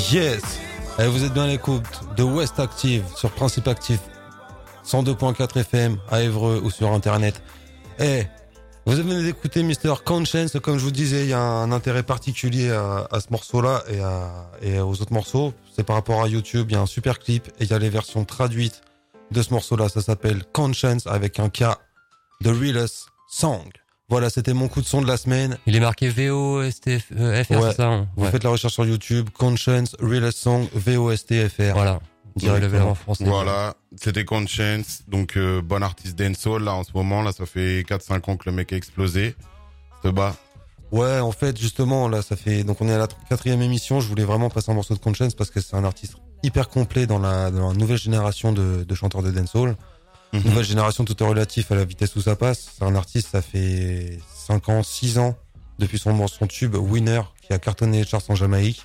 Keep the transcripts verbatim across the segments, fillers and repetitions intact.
Yes. Et vous êtes bien à l'écoute de West Active sur Principe Actif cent deux virgule quatre F M à Évreux ou sur internet. Et vous venez d'écouter mister Conscience. Comme je vous disais, il y a un intérêt particulier à, à ce morceau-là et, à, et aux autres morceaux. C'est par rapport à YouTube. Il y a un super clip et il y a les versions traduites de ce morceau-là. Ça s'appelle Conscience avec un K, The Realest Song. Voilà, c'était mon coup de son de la semaine. Il est marqué V O S T F R, ouais. c'est ça hein. Vous ouais. faites la recherche sur YouTube, Conscience, Realest Song, V O S T F R. Voilà. En français. Voilà, c'était Conscience, donc euh, bon artiste dancehall là en ce moment, là ça fait quatre cinq ans que le mec a explosé. C'est bas. Ouais, en fait justement là ça fait donc on est à la quatrième émission, je voulais vraiment passer un morceau de Conscience parce que c'est un artiste hyper complet dans la, dans la nouvelle génération de, de chanteurs de dancehall. Mm-hmm. Nouvelle génération, tout est relatif à la vitesse où ça passe. C'est un artiste, ça fait cinq ans, six ans depuis son son tube Winner qui a cartonné les charts en Jamaïque.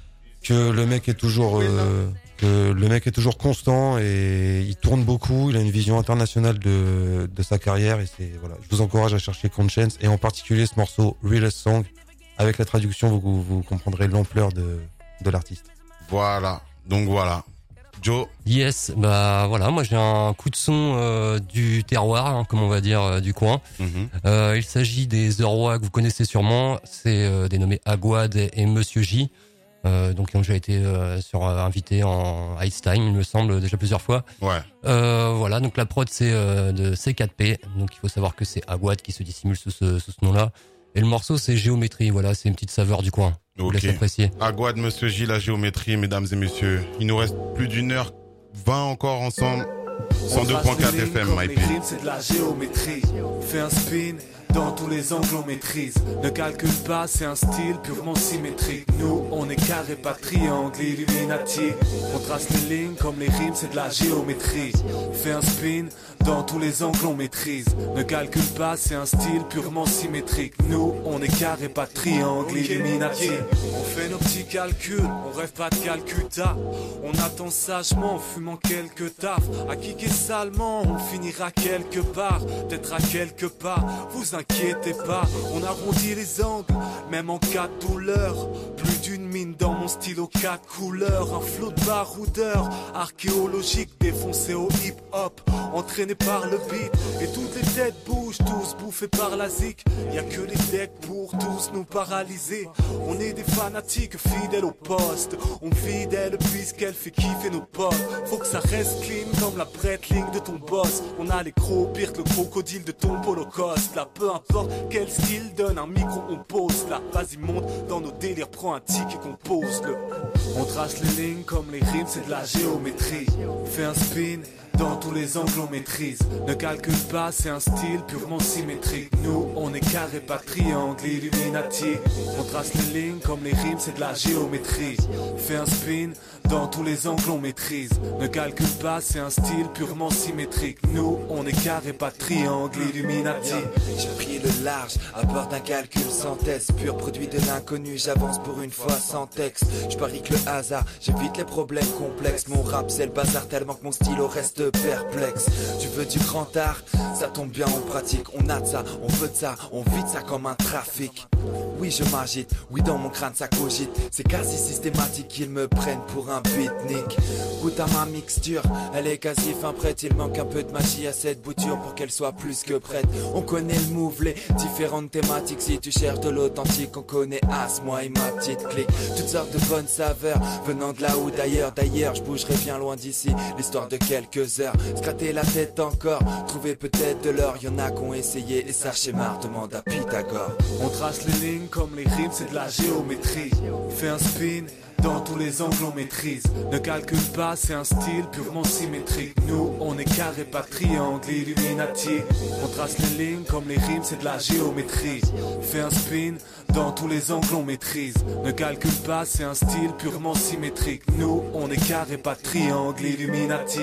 Que le mec est toujours euh, que le mec est toujours constant et il tourne beaucoup, il a une vision internationale de de sa carrière et c'est voilà, je vous encourage à chercher Conscience et en particulier ce morceau Realest Song. Avec la traduction, vous vous comprendrez l'ampleur de de l'artiste. Voilà. Donc voilà. Joe. Yes, bah voilà, moi j'ai un coup de son euh, du terroir, hein, comme on va dire, euh, du coin. Mm-hmm. Euh, il s'agit des The Rois que vous connaissez sûrement, c'est euh, dénommé Aguad et, et Monsieur J. Euh, donc ils ont déjà été euh, sur euh, invités en Einstein, il me semble, déjà plusieurs fois. Ouais. Euh, voilà, donc la prod c'est euh, de C quatre P, donc il faut savoir que c'est Aguad qui se dissimule sous ce, sous ce nom-là. Et le morceau c'est Géométrie, voilà, c'est une petite saveur du coin. Je vous laisse apprécier. Aguad, Monsieur J, la géométrie, mesdames et messieurs. Il nous reste plus d'une heure vingt encore ensemble. cent deux virgule quatre F M, my P. C'est de la géométrie. Fais un spin. Dans tous les angles on maîtrise. Ne calcule pas, c'est un style purement symétrique. Nous, on est carré, pas triangle, Illuminati. On trace les lignes comme les rimes, c'est de la géométrie. Fais un spin, dans tous les angles on maîtrise. Ne calcule pas, c'est un style purement symétrique. Nous, on est carré, pas triangle, Illuminati. On fait nos petits calculs, on rêve pas de Calcutta. On attend sagement, en fumant quelques tafs. À kicker salement, on finira quelque part. Peut-être à quelques pas, vous inquiétez pas, on arrondit les angles, même en cas de douleur. Plus d'une mine dans mon stylo quatre couleurs. Un flot de baroudeur archéologique défoncé au hip-hop, entraîné par le beat. Et toutes les têtes bougent, tous bouffés par la zik. Y'a que les decks pour tous nous paralyser. On est des fanatiques fidèles au poste. On fidèle puisqu'elle fait kiffer nos potes. Faut que ça reste clean comme la prête-ligne de ton boss. On a les crocs pires que le crocodile de ton holocaust. La peu importe quel style donne un micro, on pose là. Vas-y monte dans nos délires, prends un tic et compose-le. On trace les lignes comme les rimes, c'est de la géométrie. Fais un spin, dans tous les angles on maîtrise. Ne calcule pas, c'est un style purement symétrique. Nous, on est carré, pas triangle, Illuminati. On trace les lignes comme les rimes, c'est de la géométrie. Fais un spin, dans tous les angles on maîtrise. Ne calcule pas, c'est un style purement symétrique. Nous, on est carré, pas triangle, Illuminati. J'ai pris le large, à bord d'un calcul sans test. Pur produit de l'inconnu, j'avance pour une fois sans texte. Je parie que le hasard, j'évite les problèmes complexes. Mon rap c'est le bazar tellement que mon stylo reste perplexe. Tu veux du grand art, ça tombe bien en pratique. On a de ça, on veut de ça, on vide ça comme un trafic. Oui je m'agite, oui dans mon crâne ça cogite. C'est quasi systématique qu'ils me prennent pour un beatnik. Goûte à ma mixture, elle est quasi fin prête. Il manque un peu de magie à cette bouture pour qu'elle soit plus que prête. On connaît le move, les différentes thématiques. Si tu cherches de l'authentique, on connaît As, moi et ma petite clique. Toutes sortes de bonnes saveurs, venant de là ou d'ailleurs. D'ailleurs, je bougerai bien loin d'ici, l'histoire de quelques heures. Se gratter la tête encore, trouver peut-être de l'or. Y'en a qui ont essayé et ça chez marre, demande à Pythagore. On trace les lignes comme les rimes, c'est de la géométrie. Fais un spin, dans tous les angles on maîtrise. Ne calcule pas, c'est un style purement symétrique. Nous, on est carré, pas triangle, Illuminati. On trace les lignes comme les rimes, c'est de la géométrie. Fais un spin, dans tous les angles on maîtrise. Ne calcule pas, c'est un style purement symétrique. Nous, on est carré, pas triangle, Illuminati.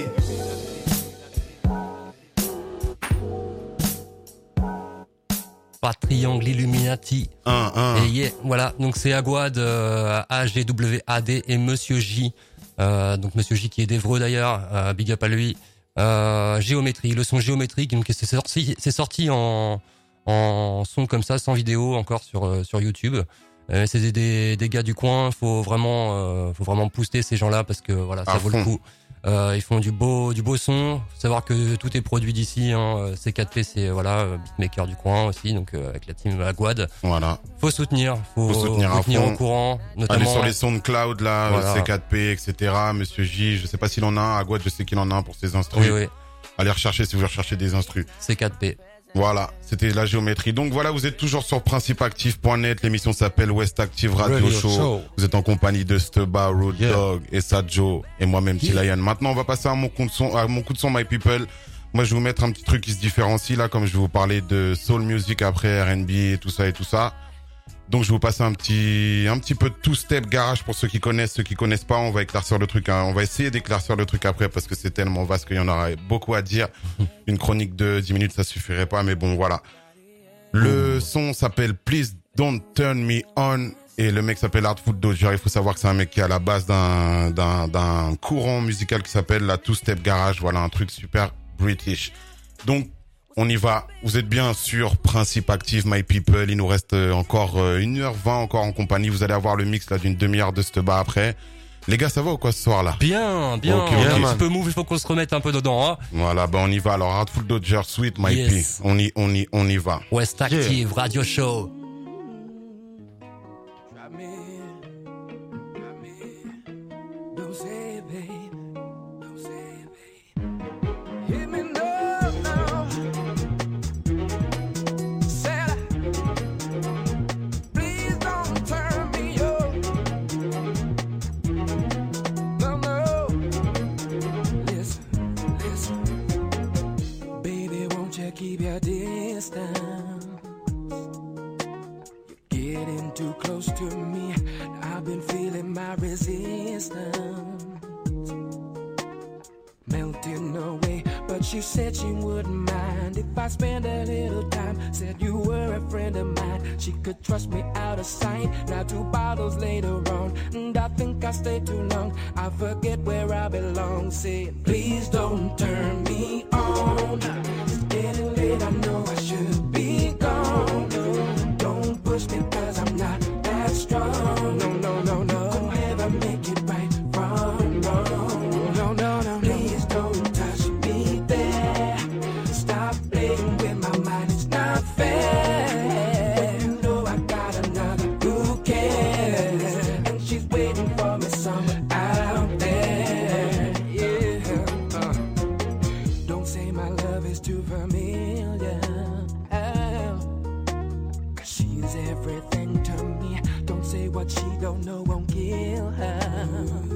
Pas triangle Illuminati. Un, un. Et yeah, voilà, donc c'est Aguad, euh, A G W A D et Monsieur J. Euh, donc Monsieur J qui est d'Évreux d'ailleurs, euh, big up à lui. Euh, géométrie, le son géométrique, donc c'est sorti, c'est sorti en, en son comme ça, sans vidéo encore sur, euh, sur YouTube. Euh, c'est des, des, des gars du coin. Faut vraiment, euh, faut vraiment booster ces gens-là parce que voilà, ça à vaut fond. le coup. Euh, ils font du beau, du beau son. Faut savoir que tout est produit d'ici. Hein. C quatre P, c'est voilà, beatmaker du coin aussi, donc euh, avec la team Aguad. Voilà. Faut soutenir, faut, Faut soutenir faut à tenir fond. au courant, notamment. Allez sur les SoundCloud là, Voilà. C quatre P, et cetera. Monsieur J, je sais pas s'il en a un. Aguad, je sais qu'il en a un pour ses instrus. Oui, oui. Allez rechercher si vous recherchez des instrus. C quatre P. Voilà, c'était la géométrie. Donc voilà, vous êtes toujours sur principe active point net. L'émission s'appelle West Active Radio, Radio Show. Show. Vous êtes en compagnie de Steba, Road Yeah. Dog, et Sadjo et moi-même Yeah. T-Lion. Maintenant, on va passer à mon coup de son, à mon coup de son, my people. Moi, je vais vous mettre un petit truc qui se différencie là, comme je vais vous parler de soul music après R and B et tout ça et tout ça. Donc, je vais vous passer un petit, un petit peu de two-step garage pour ceux qui connaissent, ceux qui connaissent pas. On va éclaircir le truc, hein. On va essayer d'éclaircir le truc après parce que c'est tellement vaste qu'il y en aura beaucoup à dire. Une chronique de dix minutes, ça suffirait pas, mais bon, voilà. Le son s'appelle Please Don't Turn Me On et le mec s'appelle Artful Dodger. Il faut savoir que c'est un mec qui est à la base d'un, d'un, d'un courant musical qui s'appelle la two-step garage. Voilà, un truc super british. Donc, on y va. Vous êtes bien sûr Principe Active, my people. Il nous reste encore une heure vingt encore en compagnie. Vous allez avoir le mix là d'une demi-heure de Steba après. Les gars, ça va ou quoi ce soir là? Bien, bien. Ok, on est ok. un petit peu move, il faut qu'on se remette un peu dedans. Hein. Voilà, bah on y va. Alors Artful Dodger, Sweet My Yes. P. On y, on y, on y va. West Active Radio Show. Keep your distance. You're getting too close to me. I've been feeling my resistance melting away, but she said she wouldn't mind if I spend a little time. Said you were a friend of mine. She could trust me out of sight. Now two bottles later on, and I think I stayed too long. I forget where I belong. Saying please don't turn me on. It's getting late, I know I should be gone. Don't push me 'cause I'm not that strong. No, no, no, no. Could never make it right from wrong. No, no, no. Please don't touch me there. Stop playing with my mind, it's not fair. You know I got another, who cares? And she's waiting for me somewhere out there. Yeah. Uh. Don't say my love is too familiar. Oh. 'Cause she's everything to me. Don't say what she don't know won't kill her.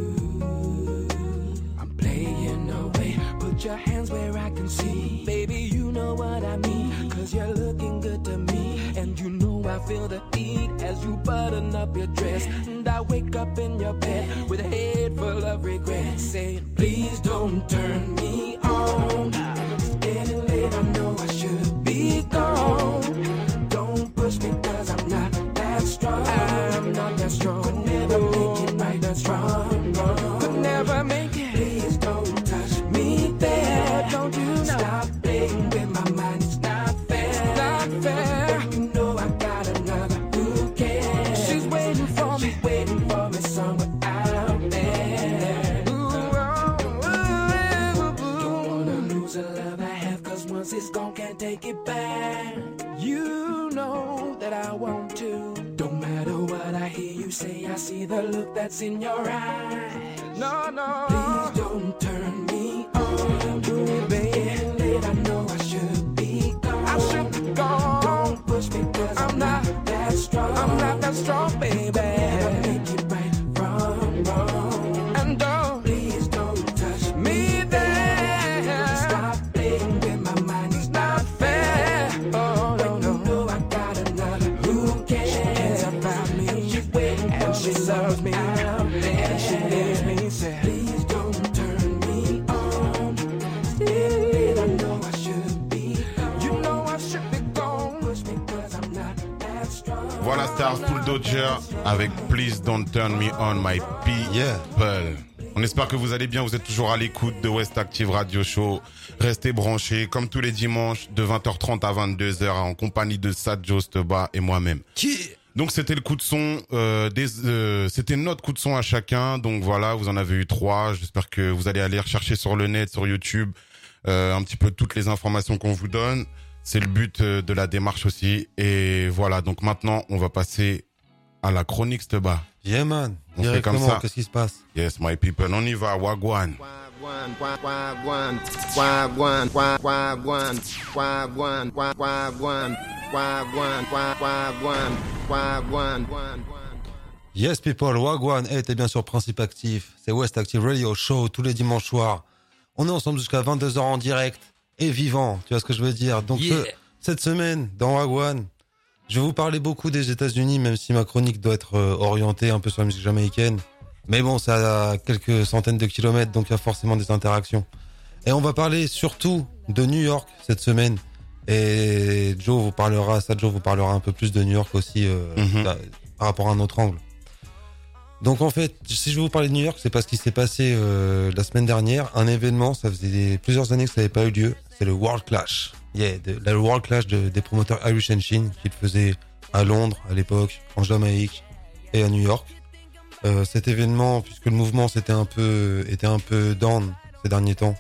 I'm playing away. Put your hands where I can see. Baby, you know what I mean. 'Cause you're looking good to me. And you know I feel the heat as you button up your dress. And I wake up in your bed with a head full of regret. Saying, please don't turn me on. It's getting late, I know I should be gone. Don't push me 'cause I'm not that strong. I'm not that strong. Could never make it right, that strong. Could never make it. Please don't touch me there. Don't you know? Stop playing with my mind, it's not fair. It's not fair. But you know I got another, who cares? She's waiting for me. She's waiting for me somewhere out there. Ooh, oh, ooh, ooh, ooh. Don't wanna lose a love I have, 'cause once it's gone, can't take it back. You know that I want to. Don't matter what I hear you say, I see the look that's in your eyes. No, no. Please don't turn me on. Do it, baby. Late, I know I should be gone. I should be gone. Don't push me 'cause I'm, I'm not that strong. I'm not that strong, baby. Never make it right from wrong. And don't, please don't touch me there. Stop playing with my mind, it's not fair. Oh, no, no. You know I got another, who cares? She cares about me. And she's waiting and she loves me out there. And she leaves me sad. Please don't turn me on. Still, I know I should be gone. You know I should be gone. Push me 'cause I'm not that strong. Voilà, c'était Artful Dodger avec Please Don't Turn Me On, my people. Yeah. On espère que vous allez bien, vous êtes toujours à l'écoute de West Active Radio Show. Restez branchés, comme tous les dimanches, de vingt heures trente à vingt-deux heures, en compagnie de Sadjo, Steba et moi-même. Yeah. Donc c'était le coup de son, euh, des, euh, c'était notre coup de son à chacun. Donc voilà, vous en avez eu trois. J'espère que vous allez aller rechercher sur le net, sur YouTube, euh, un petit peu toutes les informations qu'on vous donne. C'est le but euh, de la démarche aussi. Et voilà, donc maintenant on va passer à la chronique Steba. Yeah man, On fait comme ça. Qu'est-ce qui se passe? Yes my people, on y va, Wagwan. Wagwan, wagwan, wagwan, wagwan, wagwan, wagwan, wagwan, wagwan, wagwan. Yes people, Wagwan, hey, t'es bien sur Principe Actif, c'est West Active Radio Show tous les dimanches soirs. On est ensemble jusqu'à vingt-deux heures en direct et vivant, tu vois ce que je veux dire. Donc Yeah. ce- cette semaine, dans Wagwan, je vais vous parler beaucoup des États-Unis, même si ma chronique doit être euh, orientée un peu sur la musique jamaïcaine. Mais bon, c'est à quelques centaines de kilomètres, donc il y a forcément des interactions. Et on va parler surtout de New York cette semaine. Et Joe vous parlera, ça Joe vous parlera un peu plus de New York aussi euh, Mhm. par par rapport à un autre angle. Donc en fait, si je vais vous parler de New York, c'est parce qu'il s'est passé euh, la semaine dernière un événement, ça faisait des- plusieurs années que ça n'avait pas eu lieu, c'est le World Clash. Yeah, de, le World Clash de- des promoteurs Irish and Chin, qui le faisaient à Londres à l'époque, en Jamaïque et à New York. Euh, cet événement, puisque le mouvement s'était un peu, était un peu down ces derniers temps,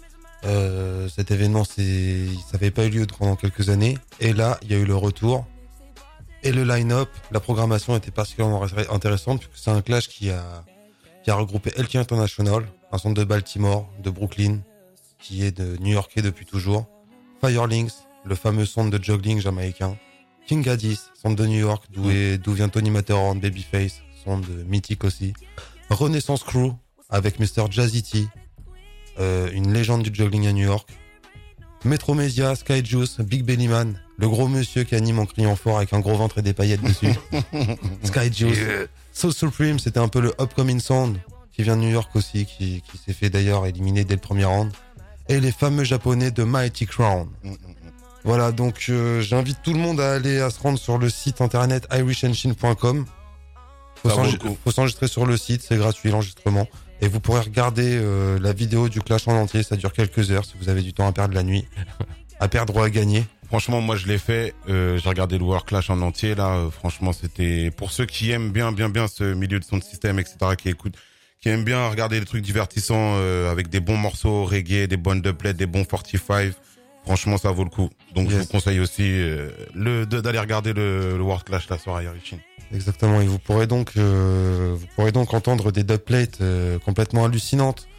euh, cet événement, c'est, ça n'avait pas eu lieu pendant quelques années. Et là, il y a eu le retour. Et le line-up, la programmation était particulièrement intéressante, puisque c'est un clash qui a, qui a regroupé L T International, un centre de Baltimore, de Brooklyn, qui est de New-Yorkais depuis toujours. Firelinks, le fameux centre de juggling jamaïcain. King Addis, centre de New York, d'où est, d'où vient Tony Matterhorn, Babyface, centre de mythique aussi. Renaissance Crew, avec mister Jazzy T, euh, une légende du juggling à New York. Metromedia, Sky Juice, Big Belly Man, le gros monsieur qui anime en criant fort avec un gros ventre et des paillettes dessus. Sky Juice. Soul Supreme, c'était un peu le upcoming sound qui vient de New York aussi, qui, qui s'est fait d'ailleurs éliminer dès le premier round. Et les fameux japonais de Mighty Crown. Voilà, donc euh, j'invite tout le monde à aller à se rendre sur le site internet irish and chin point com. Faut, Ça vaut le s'enregistrer- coup. faut s'enregistrer sur le site, c'est gratuit l'enregistrement. Et vous pourrez regarder euh, la vidéo du clash en entier, ça dure quelques heures si vous avez du temps à perdre la nuit. À perdre ou à gagner. Franchement, moi je l'ai fait. Euh, j'ai regardé le World Clash en entier là. Euh, franchement, c'était pour ceux qui aiment bien, bien, bien ce milieu de son système, et cetera. Qui écoutent, qui aiment bien regarder des trucs divertissants euh, avec des bons morceaux reggae, des bonnes dubplates, des bons quarante-cinq. Franchement, ça vaut le coup. Donc je Yes. vous conseille aussi euh, le de- d'aller regarder le, le World Clash là sur Irishin. Exactement, et vous pourrez donc euh, vous pourrez donc entendre des dubplates euh, complètement hallucinantes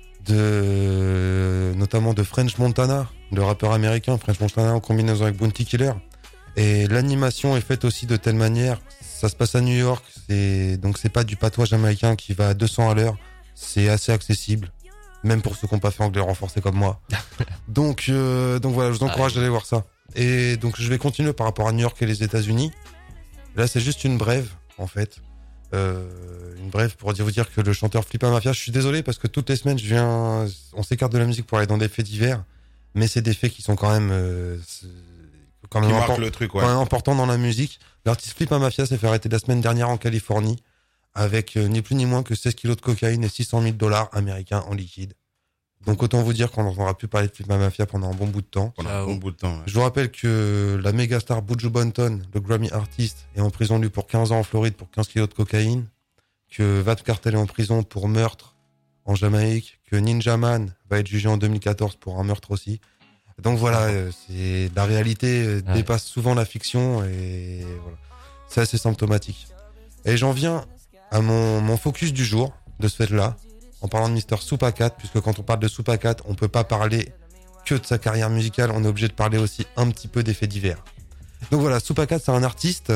de notamment de French Montana, le rappeur américain French Montana en combinaison avec Bounty Killer. Et l'animation est faite aussi de telle manière, ça se passe à New York, c'est donc c'est pas du patois jamaïcain qui va à deux cents à l'heure, c'est assez accessible, même pour ceux qui n'ont pas fait anglais renforcé comme moi. donc euh, donc voilà, je vous encourage d'aller voir ça. Et donc je vais continuer par rapport à New York et les États-Unis. Là, c'est juste une brève, en fait. Euh, une brève pour dire, vous dire que le chanteur Flippa Mafia, je suis désolé parce que toutes les semaines, je viens, on s'écarte de la musique pour aller dans des faits divers, mais c'est des faits qui sont quand même, euh, c'est- quand Qui même, marque impor- le truc, ouais. quand même importants dans la musique. L'artiste Flippa Mafia s'est fait arrêter la semaine dernière en Californie avec euh, ni plus ni moins que seize kilos de cocaïne et six cent mille dollars américains en liquide. Donc autant vous dire qu'on n'entendra plus parler de Flippa Mafia pendant un bon bout de temps. Pendant un Ciao. bon bout de temps. ouais. Je vous rappelle que la méga star Buju Banton, le Grammy artiste, est en prison lui pour quinze ans en Floride pour quinze kilos de cocaïne, que Vap Cartel est en prison pour meurtre en Jamaïque, que Ninja Man va être jugé en deux mille quatorze pour un meurtre aussi. Donc voilà, euh, c'est la réalité euh, Ouais. dépasse souvent la fiction et voilà, c'est assez symptomatique. Et j'en viens à mon, mon focus du jour de ce fait-là, en parlant de mister Soupacat, puisque quand on parle de Soupacat, on peut pas parler que de sa carrière musicale, on est obligé de parler aussi un petit peu des faits divers. Donc voilà, Soupacat, c'est un artiste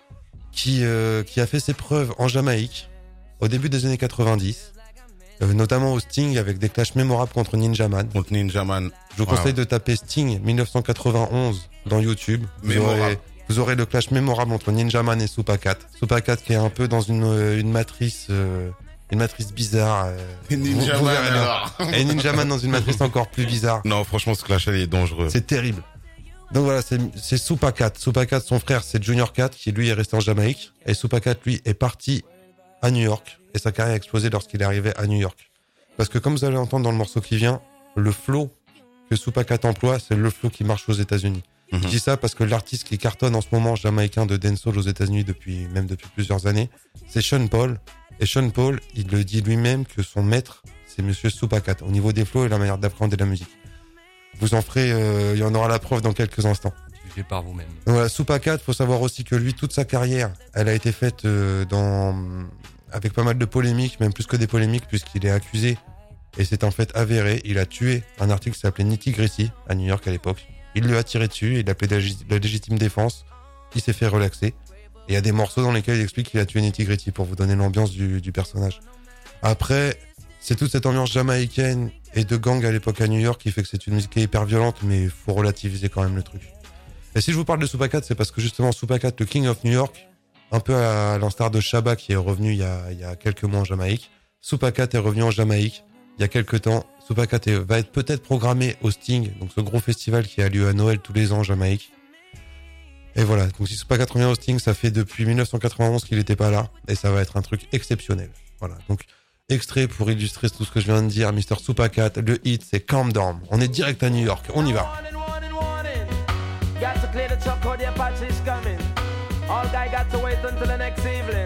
qui, euh, qui a fait ses preuves en Jamaïque au début des années quatre-vingt-dix, euh, notamment au Sting avec des clashs mémorables contre Ninja Man. Contre Ninja Man. Je vous Wow. conseille de taper Sting dix-neuf cent quatre-vingt-onze dans YouTube. Vous Mémorable. aurez, vous aurez le clash mémorable entre Ninja Man et Soupacat. Soupacat qui est un peu dans une, euh, une matrice, euh, une matrice bizarre. euh, Ninja vous- vous Man verrez bien. alors. Et Ninja Man dans une matrice encore plus bizarre. Non, franchement, ce clash, il est dangereux. C'est terrible. Donc voilà, c'est, c'est Soupacat. Soupacat, son frère, c'est Junior Cat, qui lui est resté en Jamaïque. Et Soupacat, lui, est parti à New York. Et sa carrière a explosé lorsqu'il est arrivé à New York. Parce que comme vous allez entendre dans le morceau qui vient, le flow que Soupacat emploie, c'est le flow qui marche aux États-Unis. Mm-hmm. Je dis ça parce que l'artiste qui cartonne en ce moment jamaïcain de dancehall aux États-Unis depuis même depuis plusieurs années, c'est Sean Paul. Et Sean Paul, il le dit lui-même que son maître, c'est Monsieur Soupacat au niveau des flows et la manière d'appréhender la musique. Vous en ferez, euh, il y en aura la preuve dans quelques instants. Jugez par vous-même. Voilà, Soupacat, faut savoir aussi que lui, toute sa carrière, elle a été faite euh, dans avec pas mal de polémiques, même plus que des polémiques, puisqu'il est accusé. Et c'est en fait avéré, il a tué un artiste qui s'appelait Nitty Gritty à New York à l'époque. Il lui a tiré dessus, il a appelé la légitime défense, il s'est fait relaxer. Et il y a des morceaux dans lesquels il explique qu'il a tué Nitty Gritty pour vous donner l'ambiance du, du personnage. Après, c'est toute cette ambiance jamaïcaine et de gang à l'époque à New York qui fait que c'est une musique qui est hyper violente, mais il faut relativiser quand même le truc. Et si je vous parle de Soupacat, c'est parce que justement Soupacat, le King of New York, un peu à l'instar de Shabba qui est revenu il y a, il y a quelques mois en Jamaïque, Soupacat est revenu en Jamaïque il y a quelques temps. Soupacat va être peut-être programmé au Sting, donc ce gros festival qui a lieu à Noël tous les ans en Jamaïque. Et voilà, donc si Soupacat revient au Sting, ça fait depuis dix-neuf cent quatre-vingt-onze qu'il n'était pas là, et ça va être un truc exceptionnel. Voilà, donc extrait pour illustrer tout ce que je viens de dire, mister Soupacat, le hit c'est Calm Down. On est direct à New York, on y va. Got to clear the truck or the Apache's coming. All guy got to wait until the next evening.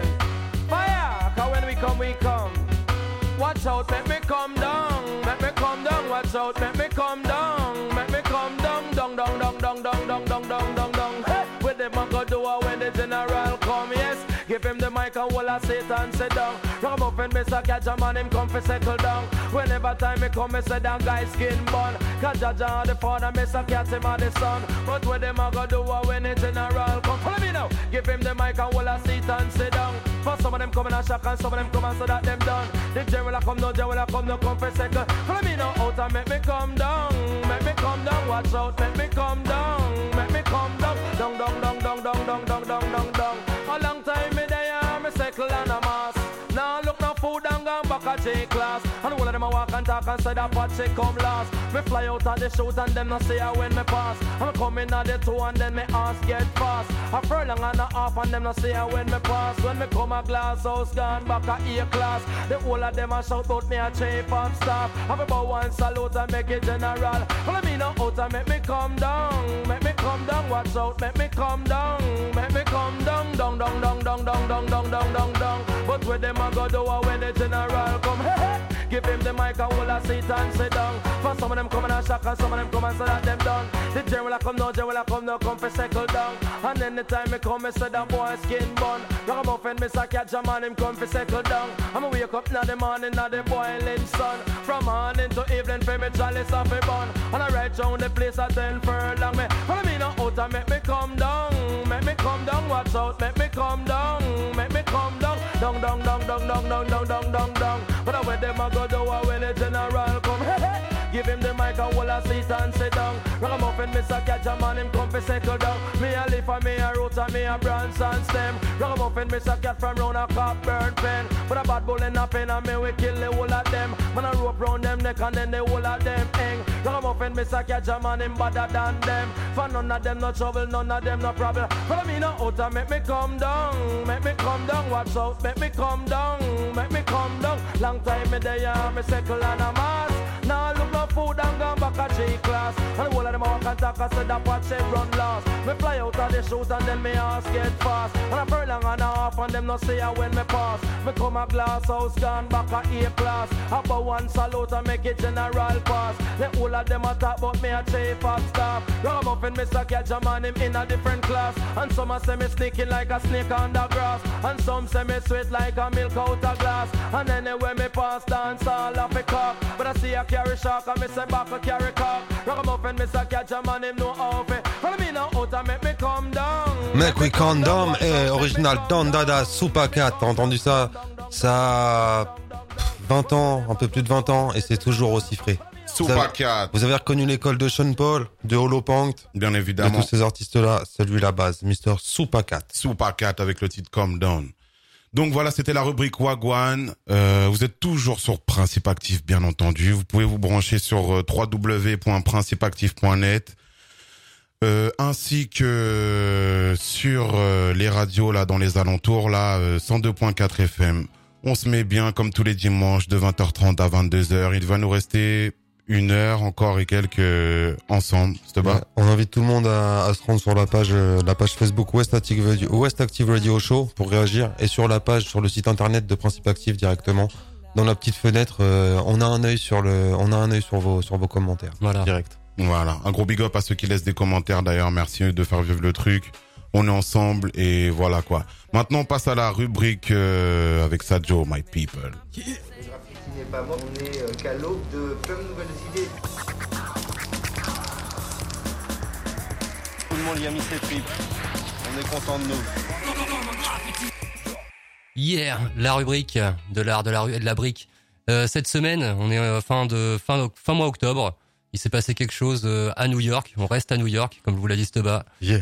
Fire, cause when we come, we come. Watch out, make me come down. Make me come down, watch out, make me come down. Make me come down, down, down, down, down, down, down, down, down, down, down. Hey, with the man go do it when the general come, yes. Give him the mic and wall of Satan sit down. Ram up and Mister Catch a man, him come for settle down. Whenever time me come, me say down guys skin bun. Cause Jaja the father, Mister Catch him and the son. But with them I go do it when the general come. Follow me now. Give him the mic and wall of Satan sit down. For some of them come in a shock and some of them come and so that them done. The general come, no general come, no come for settle. Follow me now out and make me come down. Make me come down, watch out, make me come down. Make me come down, down, down, down, down, down, down, down, down, down, down. A long time me there, me settle and a mass. Now look no food and gone back a J-class. And all of them a walk and talk and say that pot shit come last. Me fly out of the shoot and them no say I when me pass. I'm coming at the two and then me ass get fast. A furlong and a half and them no say I when me pass. When me come a glass house gone back a A-class. The whole of them a shout out me a chief of staff. Have about one salute and make it general. Follow me now out and make me come down. Make me come down, watch out, make me come down. Make me come down, down, down, down, down, down, down, down, down, down, down. But with them I go do it when the general come. Hey, hey. Give him the mic and hold a seat and sit down. For some of them come in a shock and some of them come and say that them done. The general a come, no general a come, no come for settle down. And then the time me come, me say that boy skin bun. Ragamuffin, me say catch a man, him come for settle down. I'ma wake up now the morning, now the boiling sun. From morning to evening, for me chalice off a bun. And I ride round the place at ten furlong. Me follow me now out and make me come down. Make me come down, watch out, make me come down. Make me come down, down, down, down, down, down, down, down, down, down, down. But I wear them a go do it when the general come. Hey, hey. Give him the mic and hold a seat and sit down. Ragamuffin, Mister Catch a man, him come for settle down. Me a leaf and me a root and me a branch and stem. Ragamuffin, Mister Cat from round a cop burn pen. But a bad bull in a pen and me we kill the whole of them. Man a rope round them neck and then the whole of them hang. Ragamuffin, Mister Catch a man, him better than them. For none of them no trouble, none of them no problem. Follow me now out and make me come down. Make me come down, watch out, make me come down. Make me come down. Long time me there, me settle and a mass. Now look no food and gone back a G-class. And all of them walk and talk and say that what say run last. Me fly out of the shoot and then me ass get fast. And a furlong and a half and them no say I when me pass. Me come a glass house gone back a A-class. About one salute and make it general pass. The whole of them a talk but me a chief of staff. Ragamuffin, Mister Catch a man, him in a different class. And some a say me sneaking like a snake on the grass. And some say me sweet like a milk out of glass. And anyway me pass dance all off a cock. But I see a carry shark and me say back a carry cock. Ragamuffin, Mister Catch a man, him know how to. Follow me now out and make me come down. Make we come down, et original Don Dada Soupacat. T'as entendu ça? Ça a vingt ans, un peu plus de vingt ans, et c'est toujours aussi frais. Soupacat. Vous avez reconnu l'école de Sean Paul, de Holopunk, bien évidemment. de tous ces artistes-là, c'est lui la base, mister Soupacat. Soupacat avec le titre Calm Down. Donc voilà, c'était la rubrique Wagwan. Euh, vous êtes toujours sur Principe Actif, bien entendu. Vous pouvez vous brancher sur euh, w w w point principe actif point net, euh, ainsi que sur euh, les radios là dans les alentours là, euh, cent deux point quatre F M. On se met bien comme tous les dimanches de vingt heures trente à vingt-deux heures. Il va nous rester une heure encore et quelques euh, ensemble. C'était Ouais, pas. on invite tout le monde à, à se rendre sur la page, euh, la page Facebook West Active Radio, West Active Radio Show pour réagir, et sur la page, sur le site internet de Principe Active directement. Dans la petite fenêtre, euh, on a un œil sur le, on a un œil sur vos, sur vos commentaires. Voilà. Direct. Voilà, un gros big up à ceux qui laissent des commentaires d'ailleurs, merci de faire vivre le truc. On est ensemble et voilà quoi. Maintenant on passe à la rubrique euh, avec Sajo, My People. Le graffiti n'est pas mort, on est euh, qu'à l'aube de plein de nouvelles idées. Tout le monde y a mis ses tripes. On est content de nous. Hier, la rubrique de l'art de la rue et de la brique. Euh, cette semaine, on est euh, fin de fin fin mois octobre. Il s'est passé quelque chose euh, à New York. On reste à New York, comme vous l'a dit Steba. Yeah.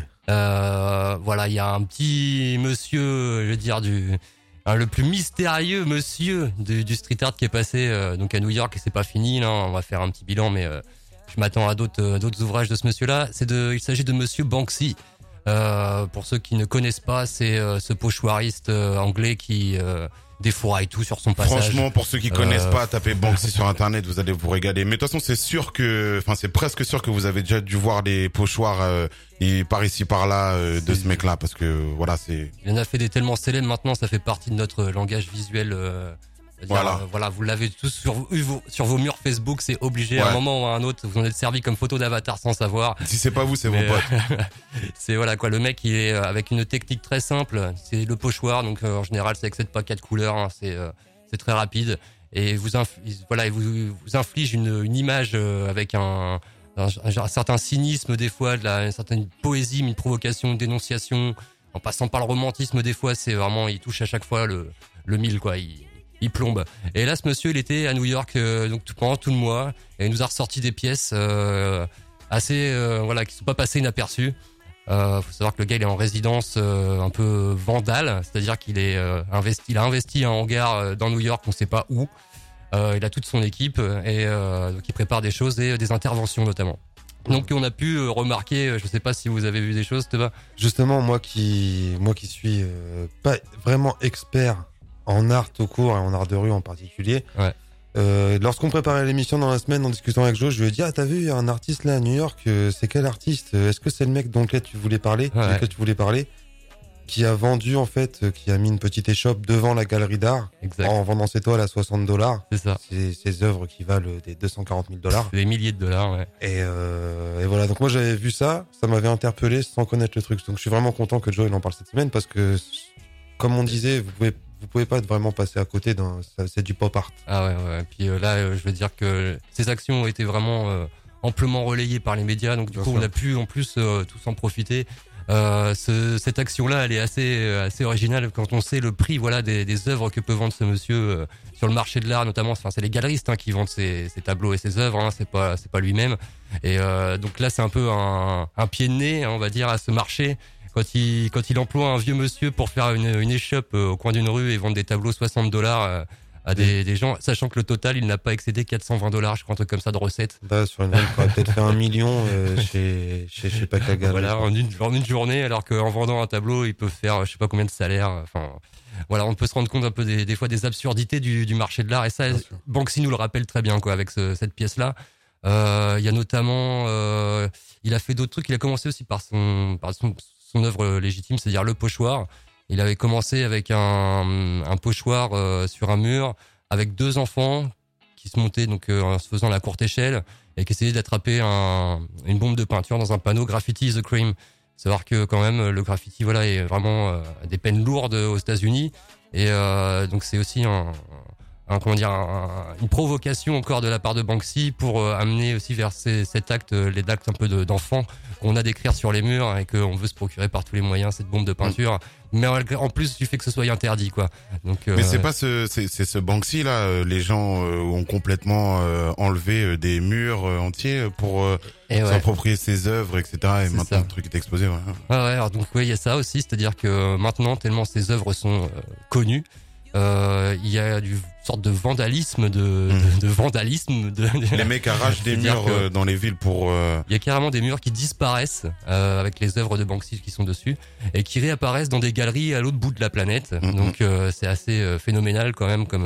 Euh, voilà, il y a un petit monsieur, je veux dire du hein, le plus mystérieux monsieur du, du street art qui est passé euh, donc à New York, et c'est pas fini là. On va faire un petit bilan, mais euh, je m'attends à d'autres euh, d'autres ouvrages de ce monsieur-là. C'est de, il s'agit de Monsieur Banksy. Euh, pour ceux qui ne connaissent pas, c'est euh, ce pochoiriste euh, anglais qui euh, défouraille tout sur son passage. Franchement, pour ceux qui Euh, connaissent pas, tapez Banksy sur internet, vous allez vous régaler. Mais de toute façon, c'est sûr que, enfin, c'est presque sûr que vous avez déjà dû voir des pochoirs euh, et par ici par là euh, de ce mec-là, parce que voilà, c'est. Il en a fait des tellement célèbres maintenant, ça fait partie de notre langage visuel. Euh, c'est-à-dire, Voilà. euh, voilà, vous l'avez tous sur vos, sur vos murs Facebook, c'est obligé. À Ouais. un moment ou à un autre, vous en êtes servi comme photo d'avatar sans savoir. Si c'est pas vous, c'est vos Mais, potes. c'est voilà quoi, le mec il est euh, avec une technique très simple, c'est le pochoir, donc euh, en général ça excède pas quatre couleurs, hein, c'est euh, c'est très rapide, et vous inf- voilà, il vous, vous inflige une, une image euh, avec un, un, un certain cynisme des fois, de la, une certaine poésie, une provocation, une dénonciation, en passant par le romantisme des fois, c'est vraiment, il touche à chaque fois le le mille quoi, il il plombe. Et là, ce monsieur, il était à New York euh, donc tout, pendant tout le mois, et il nous a ressorti des pièces euh, assez, euh, voilà, qui sont pas passées inaperçues. Euh, faut savoir que le gars, il est en résidence euh, un peu vandale, c'est-à-dire qu'il est euh, investi, il a investi un hangar euh, dans New York, on sait pas où. Euh, il a toute son équipe et euh, donc il prépare des choses et des interventions notamment. Donc on a pu euh, remarquer, je sais pas si vous avez vu des choses, Teba. Justement, moi qui, moi qui suis euh, pas vraiment expert en art tout court et en art de rue en particulier. Ouais. Euh, lorsqu'on préparait l'émission dans la semaine, en discutant avec Joe, je lui ai dit, ah, t'as vu, il y a un artiste là à New York, euh, c'est quel artiste? Est-ce que c'est le mec dont tu voulais parler, Ouais. duquel tu voulais parler, qui a vendu, en fait, euh, qui a mis une petite échoppe devant la galerie d'art, Exact. en vendant ses toiles à soixante dollars. C'est ça. C'est ses œuvres qui valent des deux cent quarante mille dollars. Des milliers de dollars, ouais. Et, euh, et voilà, donc moi j'avais vu ça, ça m'avait interpellé sans connaître le truc. Donc je suis vraiment content que Joe il en parle cette semaine, parce que, comme on disait, vous pouvez vous pouvez pas vraiment passer à côté d'un, ça- c'est du pop art. Ah ouais, ouais. Puis euh, là, euh, je veux dire que ces actions ont été vraiment euh, amplement relayées par les médias, donc du Bien coup, sûr. on a pu en plus euh, tous en profiter. Euh, ce, cette action-là, elle est assez euh, assez originale quand on sait le prix, voilà, des, des œuvres que peut vendre ce monsieur euh, sur le marché de l'art, notamment. Enfin, c'est les galeristes hein, qui vendent ses, ses tableaux et ses œuvres. Hein, c'est pas c'est pas lui-même. Et euh, donc là, c'est un peu un, un pied de nez, hein, on va dire, à ce marché. Quand il, quand il emploie un vieux monsieur pour faire une, une échoppe euh, au coin d'une rue et vendre des tableaux soixante dollars euh, à des, des gens, sachant que le total, il n'a pas excédé quatre cent vingt dollars, je crois, un truc comme ça de recettes. Là, sur une rue, il pourrait peut-être faire un million euh, chez, chez, je sais pas quelle galerie. Voilà, en une, en une journée, alors qu'en vendant un tableau, il peut faire je sais pas combien de salaires. Enfin, voilà, on peut se rendre compte un peu des, des fois des absurdités du, du marché de l'art. Et ça, Banksy nous le rappelle très bien, quoi, avec ce, cette pièce-là. Euh, il y a notamment, euh, il a fait d'autres trucs. Il a commencé aussi par son, par son, son œuvre légitime, c'est-à-dire le pochoir. Il avait commencé avec un, un pochoir euh, sur un mur avec deux enfants qui se montaient donc euh, en se faisant la courte échelle et qui essayaient d'attraper un, une bombe de peinture dans un panneau Graffiti is a crime. Savoir que quand même le graffiti voilà est vraiment euh, des peines lourdes aux États-Unis et euh, donc c'est aussi un, un comment dire un, une provocation encore de la part de Banksy pour euh, amener aussi vers ces, cet acte les actes un peu de, d'enfants qu'on a d'écrire sur les murs et qu'on veut se procurer par tous les moyens cette bombe de peinture, mais en plus du fait que ce soit interdit quoi. Donc euh, mais c'est pas ce c'est, c'est ce Banksy là, euh, les gens euh, ont complètement euh, enlevé euh, des murs euh, entiers pour euh, Et ouais. s'approprier ses œuvres, et cetera. Et C'est maintenant ça. le truc est explosé. Ouais. Ouais, ouais, alors donc ouais, il y a ça aussi, c'est-à-dire que maintenant tellement ces œuvres sont euh, connues, euh, il y a du sorte de vandalisme, de, Mmh. de, de vandalisme. De, Les mecs arrachent des C'est-à-dire murs que- euh, dans les villes pour. euh, Il y a carrément des murs qui disparaissent euh, avec les œuvres de Banksy qui sont dessus et qui réapparaissent dans des galeries à l'autre bout de la planète. Mhm. Donc euh, c'est assez euh, phénoménal quand même comme euh,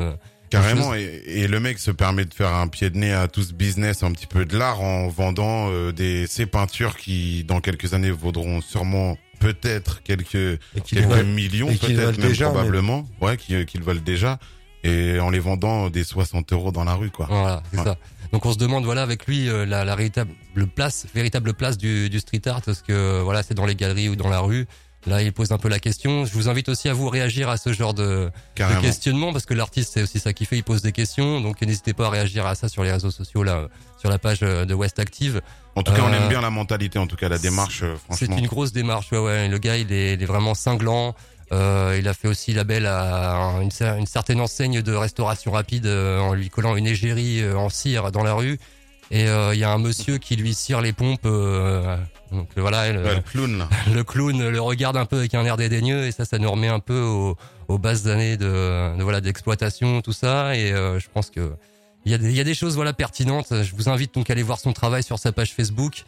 Carrément, et, et le mec se permet de faire un pied de nez à tout ce business, un petit peu de l'art, en vendant euh, des ces peintures qui, dans quelques années, vaudront sûrement peut-être quelques quelques valent, millions, peut-être même déjà, probablement, mais... ouais, qu'ils, qu'ils veulent déjà, et en les vendant des soixante euros dans la rue, quoi. Voilà, c'est ouais. ça. Donc on se demande, voilà, avec lui, euh, la, la véritable place, véritable place du, du street art, parce que voilà, c'est dans les galeries ou dans la rue. Là, il pose un peu la question. Je vous invite aussi à vous réagir à ce genre de, de questionnement, parce que l'artiste, c'est aussi ça qu'il fait, il pose des questions. Donc, n'hésitez pas à réagir à ça sur les réseaux sociaux, là, sur la page de West Active. En tout cas, euh, on aime bien la mentalité, en tout cas, la démarche, franchement. C'est une grosse démarche, ouais, ouais. Le gars, il est, il est vraiment cinglant. Euh, il a fait aussi label à une, une certaine enseigne de restauration rapide euh, en lui collant une égérie euh, en cire dans la rue. Et il euh, y a un monsieur qui lui cire les pompes. Euh, donc voilà, le, ouais, le clown. Là. Le clown le regarde un peu avec un air dédaigneux, et ça, ça nous remet un peu aux, aux bases années de, de voilà d'exploitation, tout ça. Et euh, je pense que il y a des, il y a des choses voilà pertinentes. Je vous invite donc à aller voir son travail sur sa page Facebook.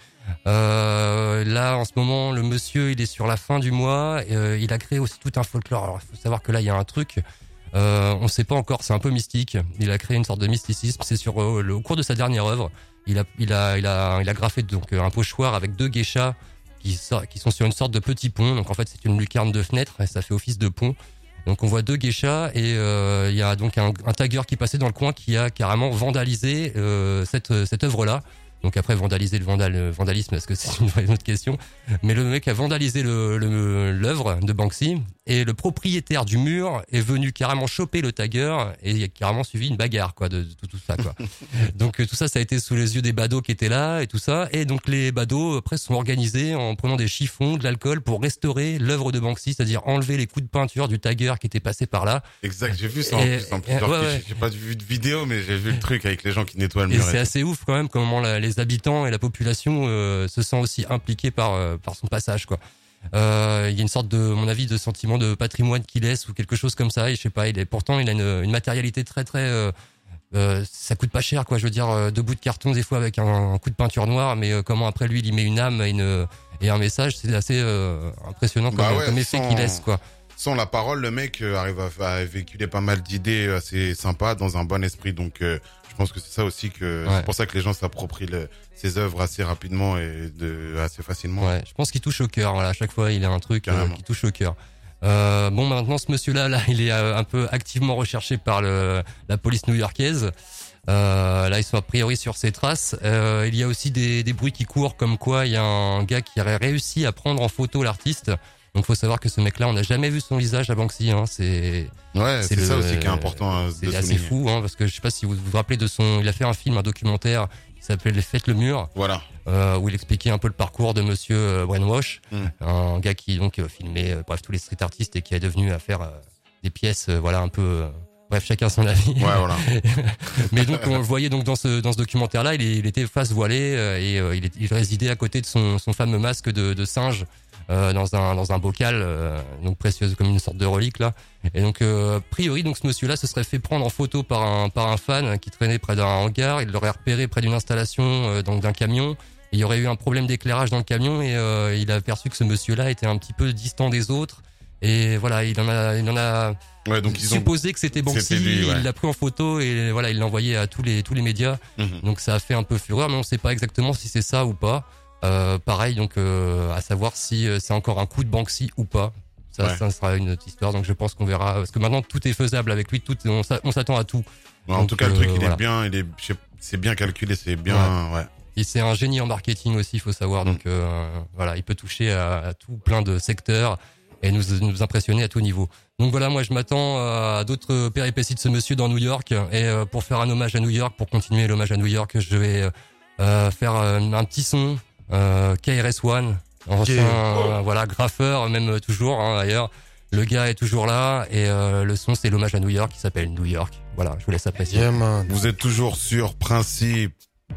Euh, là, en ce moment, le monsieur, il est sur la fin du mois. Et, euh, il a créé aussi tout un folklore. Alors, il faut savoir que là, il y a un truc. Euh, on ne sait pas encore. C'est un peu mystique. Il a créé une sorte de mysticisme. C'est sur euh, le, au cours de sa dernière œuvre. Il a, il a, il a, il a graffé donc un pochoir avec deux geishas qui, qui sont sur une sorte de petit pont. Donc en fait, c'est une lucarne de fenêtre et ça fait office de pont. Donc on voit deux geishas et euh, il y a donc un, un tagger qui passait dans le coin qui a carrément vandalisé euh, cette, cette œuvre-là. Donc après, vandaliser le, vandal, le vandalisme, est-ce que c'est une, une autre question? Mais le mec a vandalisé le, le, l'œuvre de Banksy et le propriétaire du mur est venu carrément choper le tagger et il a carrément suivi une bagarre, quoi, de, de tout, tout ça, quoi. Donc tout ça, ça a été sous les yeux des badauds qui étaient là et tout ça. Et donc les badauds après se sont organisés en prenant des chiffons, de l'alcool pour restaurer l'œuvre de Banksy, c'est-à-dire enlever les coups de peinture du tagger qui était passé par là. Exact, j'ai vu ça en et, plus. En plus et, ouais, ouais. J'ai pas vu de vidéo, mais j'ai vu le truc avec les gens qui nettoient le mur. Et, et c'est assez ouf quand même comment la, les habitants et la population euh, se sent aussi impliqués par euh, par son passage, quoi. Euh, il y a une sorte de, à mon avis, de sentiment de patrimoine qu'il laisse ou quelque chose comme ça. Et je sais pas, il est pourtant il a une, une matérialité très très euh, euh, ça coûte pas cher, quoi. Je veux dire, euh, deux bouts de carton des fois avec un, un coup de peinture noire, mais euh, comment après lui il y met une âme et une et un message, c'est assez euh, impressionnant comme, bah ouais, comme effet sans... qu'il laisse, quoi. Sans la parole, le mec arrive à, à véhiculer pas mal d'idées assez sympas dans un bon esprit. Donc, euh, je pense que c'est ça aussi que ouais. c'est pour ça que les gens s'approprient le, ses œuvres assez rapidement et de assez facilement. Ouais, je pense qu'il touche au cœur. Voilà, à chaque fois, il a un truc euh, qui touche au cœur. Euh, bon, maintenant, ce monsieur-là, là, il est euh, un peu activement recherché par le, la police new-yorkaise. Euh, là, ils sont a priori sur ses traces. Euh, il y a aussi des, des bruits qui courent, comme quoi il y a un gars qui aurait réussi à prendre en photo l'artiste. Donc, faut savoir que ce mec-là, on n'a jamais vu son visage à Banksy. Hein. C'est ouais, c'est, c'est le, ça aussi qui est important. C'est de assez fou, hein, parce que je sais pas si vous vous rappelez de son. Il a fait un film, un documentaire qui s'appelait Les Fêtes le Mur. Voilà. Euh, où il expliquait un peu le parcours de Monsieur Brainwash, mm. un gars qui donc filmait, euh, bref, tous les street artistes et qui est devenu à faire euh, des pièces, euh, voilà, un peu. Euh, bref, chacun son avis. Ouais, voilà. Mais donc on le voyait donc dans ce dans ce documentaire-là, il, il était face voilée euh, et euh, il, il résidait à côté de son son fameux masque de, de singe. Euh, dans un dans un bocal euh, donc précieuse comme une sorte de relique là, et donc euh, a priori donc ce monsieur là se serait fait prendre en photo par un par un fan qui traînait près d'un hangar. Il l'aurait repéré près d'une installation euh, donc d'un camion. Il y aurait eu un problème d'éclairage dans le camion et euh, il a aperçu que ce monsieur là était un petit peu distant des autres et voilà, il en a il en a ouais, donc ils supposé ont... que c'était Banksy. C'était lui, ouais. Il l'a pris en photo et voilà, il l'a envoyé à tous les tous les médias. Mm-hmm. Donc ça a fait un peu fureur, mais on sait pas exactement si c'est ça ou pas. Euh, pareil, donc euh, à savoir si euh, c'est encore un coup de Banksy ou pas. Ça, ouais. ça sera une autre histoire. Donc je pense qu'on verra, parce que maintenant tout est faisable avec lui. Tout, on, on s'attend à tout. Ouais, en donc, tout cas, euh, le truc, il voilà. est bien, il est, c'est bien calculé, c'est bien, ouais. ouais. Et c'est un génie en marketing aussi, il faut savoir. Donc euh, voilà, il peut toucher à, à tout plein de secteurs et nous nous impressionner à tout niveau. Donc voilà, moi je m'attends à d'autres péripéties de ce monsieur dans New York. Et euh, pour faire un hommage à New York, pour continuer l'hommage à New York, je vais euh, faire un petit son. Euh, K R S One, ancien yeah. euh, voilà graffeur, même toujours hein, d'ailleurs. Le gars est toujours là et euh, le son c'est l'hommage à New York qui s'appelle New York. Voilà, je vous laisse apprécier. Yeah, man. Vous êtes toujours sur Principe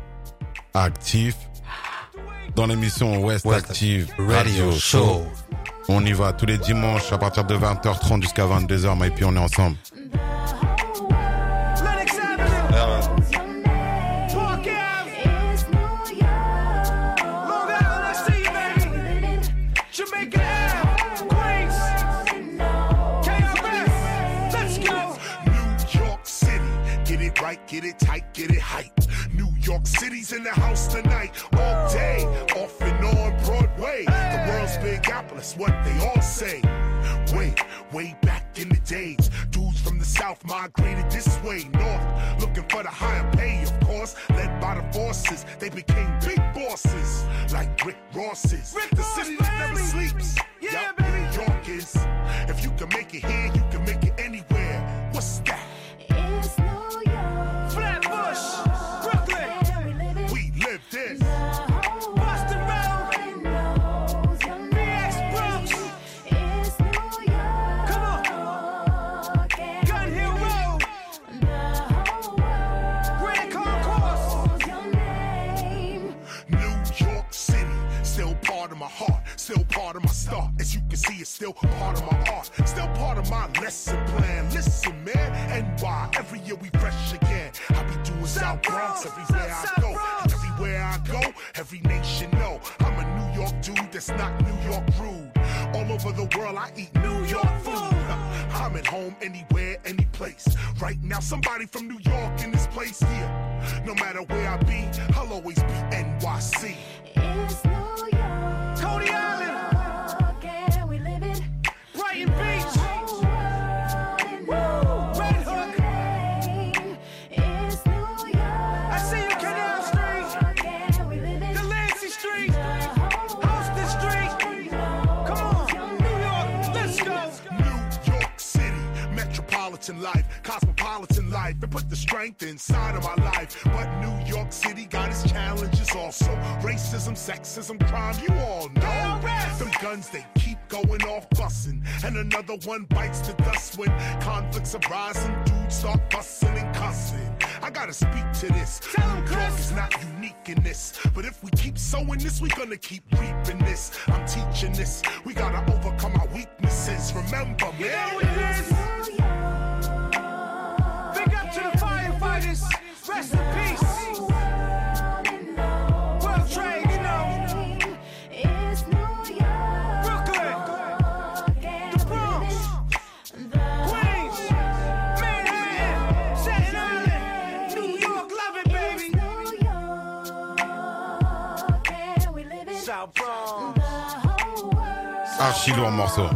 Actif dans l'émission West, West Active Radio Show. On y va tous les dimanches à partir de vingt heures trente jusqu'à vingt-deux heures, et puis on est ensemble. City, Diddy's in the house tonight, all day, off and on Broadway. The world's big apple, that's what they all say. Wait, way back in the days, dudes from the south migrated this way north, looking for the higher pay, of course. Led by the forces, they became big bosses, like Rick Ross's. Rick the Ross, city that never sleeps. Yeah, yep, baby. New York is. If you can make it here, you can make it anywhere. What's that? It's New York. Flatbush, Brooklyn. We live this. Boston Road. B X Bronx. It's New York. Come on. Gun Hill Road. Grand Concourse. New York City, still part of my heart, still part of my start. As you can see, it's still part of my art, still part of my lesson plan. Listen, man, N Y, every year we fresh again. I be doing South Bronx everywhere I go. And everywhere I go, every nation know I'm a New York dude that's not New York rude. All over the world, I eat New York food. I'm at home anywhere, any place. Right now, somebody from New York in this place, yeah. No matter where I be, I'll always be N Y C. It's New York. Coney Island. Yeah, we live it. Brighton Beach. Woo! Red Hook. It's New York. I see you, Canal Street. Yeah, we live it. Delancey Street. Houston Street. Come on, New York, let's go. New York City, metropolitan life, cosmopolitan life. It put the strength inside of my life. But New York City got its challenges also. Racism, sexism, crime, you all know. Them guns, they keep going off bussin'. And another one bites the dust when conflicts are rising. Dudes start bussin' and cussing. I gotta speak to this. New York is not unique in this. But if we keep sowing this, we gonna keep reaping this. I'm teaching this. We gotta overcome our weaknesses. Remember, man. You know what it is? Big up to the firefighters. Rest in peace. World Trade, you know. It's New York. Brooklyn. The Bronx. Queens. Manhattan. Staten Island. New York, love it, baby. New York. Yeah, we live it. South Bronx. Archi lourd morceau.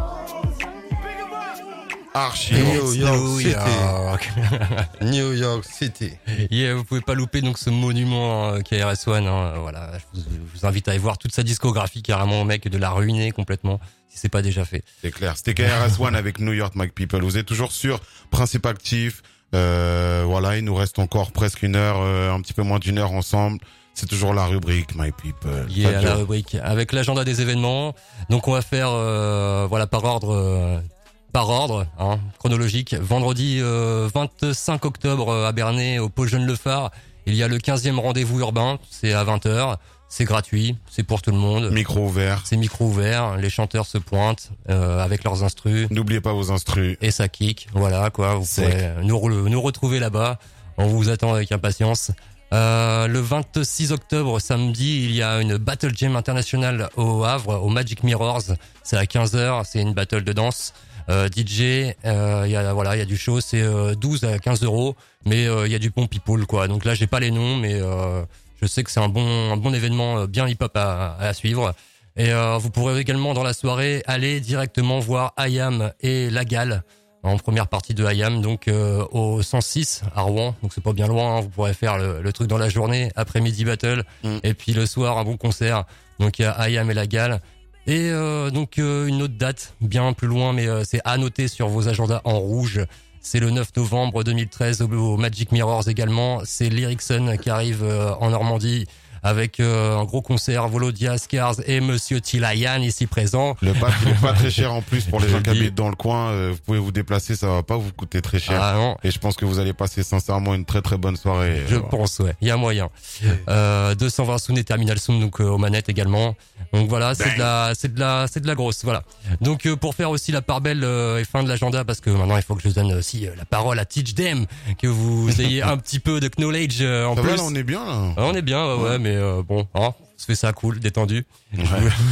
Archi New York New City. York. New York City. Yeah, vous pouvez pas louper donc ce monument euh, qui est R S One. Hein, voilà, je vous, je vous invite à aller voir toute sa discographie, carrément, mec, de la ruiner complètement si c'est pas déjà fait. C'est clair. C'était K R S One avec New York, My People. Vous êtes toujours sur Principe Actif. Euh, voilà, il nous reste encore presque une heure, euh, un petit peu moins d'une heure ensemble. C'est toujours la rubrique My People. Yeah, la rubrique avec l'agenda des événements. Donc on va faire, euh, voilà, par ordre. Euh, Par ordre, hein, chronologique. Vendredi euh, vingt-cinq octobre à Bernay, au Pôle Jeune Le Phare, il y a le quinzième rendez-vous urbain. C'est à vingt heures. C'est gratuit. C'est pour tout le monde. Micro ouvert. C'est micro ouvert. Les chanteurs se pointent euh, avec leurs instrus. N'oubliez pas vos instrus. Et ça kick. Voilà quoi. Vous pourrez nous, nous retrouver là-bas. On vous attend avec impatience. Euh, le vingt-six octobre, samedi, il y a une Battle Jam internationale au Havre, au Magic Mirrors. C'est à quinze heures. C'est une battle de danse. Euh, D J, euh, il y a voilà, il y a du show, c'est euh, douze à quinze euros, mais il euh, y a du bon people quoi. Donc là, j'ai pas les noms, mais euh, je sais que c'est un bon un bon événement bien hip-hop à, à suivre. Et euh, vous pourrez également dans la soirée aller directement voir I A M et La Gale en première partie de I A M, donc euh, au cent six à Rouen. Donc c'est pas bien loin, hein. Vous pourrez faire le, le truc dans la journée, après-midi battle, mm. et puis le soir un bon concert. Donc il y a I A M et La Gale. Et euh, donc euh, une autre date bien plus loin, mais euh, c'est à noter sur vos agendas en rouge. C'est le neuf novembre deux mille treize au, au Magic Mirrors également. C'est l'Ericsson qui arrive euh, en Normandie avec euh, un gros concert, Volodia Scars et Monsieur Tilayan ici présent. Le pack il est pas très cher en plus pour les gens qui habitent dans le coin. Euh, vous pouvez vous déplacer, ça va pas vous coûter très cher. Ah non. Et je pense que vous allez passer sincèrement une très très bonne soirée. Je euh, pense, ouais. Il y a moyen. Euh, deux cent vingt Sound et Terminal Sound donc euh, aux manettes également. Donc voilà, c'est de la, c'est de la, c'est de la grosse. Voilà. Donc euh, pour faire aussi la part belle euh, et fin de l'agenda, parce que maintenant il faut que je donne aussi euh, la parole à Teach Them, que vous ayez un petit peu de knowledge euh, en ça plus. Va, là, on est bien là. Ah, on est bien, ouais, ouais. ouais mais euh, bon, hein, on se fait ça cool, détendu. Ouais.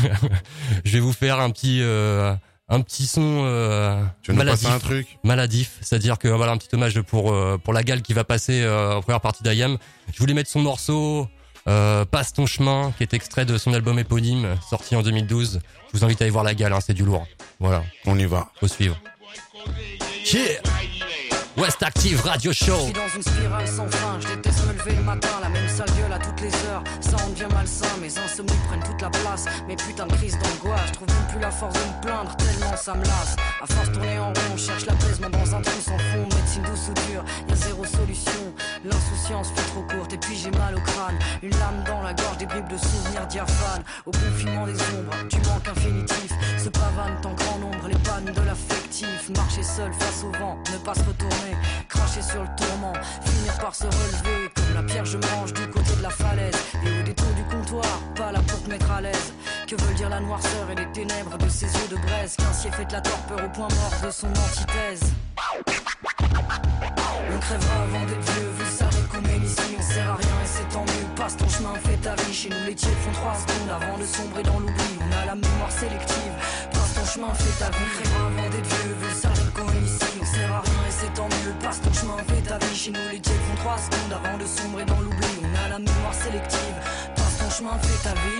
Je vais vous faire un petit. Euh, un petit son euh, tu veux maladif, nous passer un truc maladif, c'est-à-dire que voilà un petit hommage pour euh, pour la Gale qui va passer euh, en première partie d'I A M. Je voulais mettre son morceau Euh, Passe ton chemin, qui est extrait de son album éponyme, sorti en deux mille douze. Je vous invite à aller voir la gale, hein, c'est du lourd. Voilà. On y va. Faut suivre. Yeah! West Active Radio Show. Je suis dans une spirale sans fin, je déteste me lever le matin, la même sale gueule à toutes les heures. Ça en devient malsain, mes insomnies prennent toute la place. Mes putains de crises d'angoisse, je trouve même plus la force de me plaindre, tellement ça me lasse. À force de tourner en rond, je cherche l'apaisement dans un trou sans fond. Médecine douce ou dure, y'a zéro solution. L'insouciance fait trop courte et puis j'ai mal au crâne. Une lame dans la gorge, des bribes de souvenirs diaphanes. Au confinement des ombres, du manque infinitif. Se pavanent en grand nombre les pannes de l'affectif. Marcher seul face au vent, ne pas se retourner. Cracher sur le tourment, finir par se relever. Comme la pierre je me range du côté de la falaise. Et au détour du comptoir, pas là pour te mettre à l'aise. Que veulent dire la noirceur et les ténèbres de ses yeux de braise. Qu'ainsi est fait la torpeur au point mort de son antithèse. On crèvera avant d'être vieux, vu ça qu'on mène ici, on sert à rien et c'est tant mieux. Passe ton chemin, fais ta vie, chez nous les tièdes font trois secondes avant de sombrer dans l'oubli. On a la mémoire sélective, passe ton chemin, fais ta vie. Crèvera avant d'être vieux, vu ça qu'on mène ici, on sert à rien et c'est tant mieux. Passe ton chemin, fais ta vie, chez nous les tièdes font trois secondes avant de sombrer dans l'oubli. On a la mémoire sélective, passe ton chemin, fais ta vie.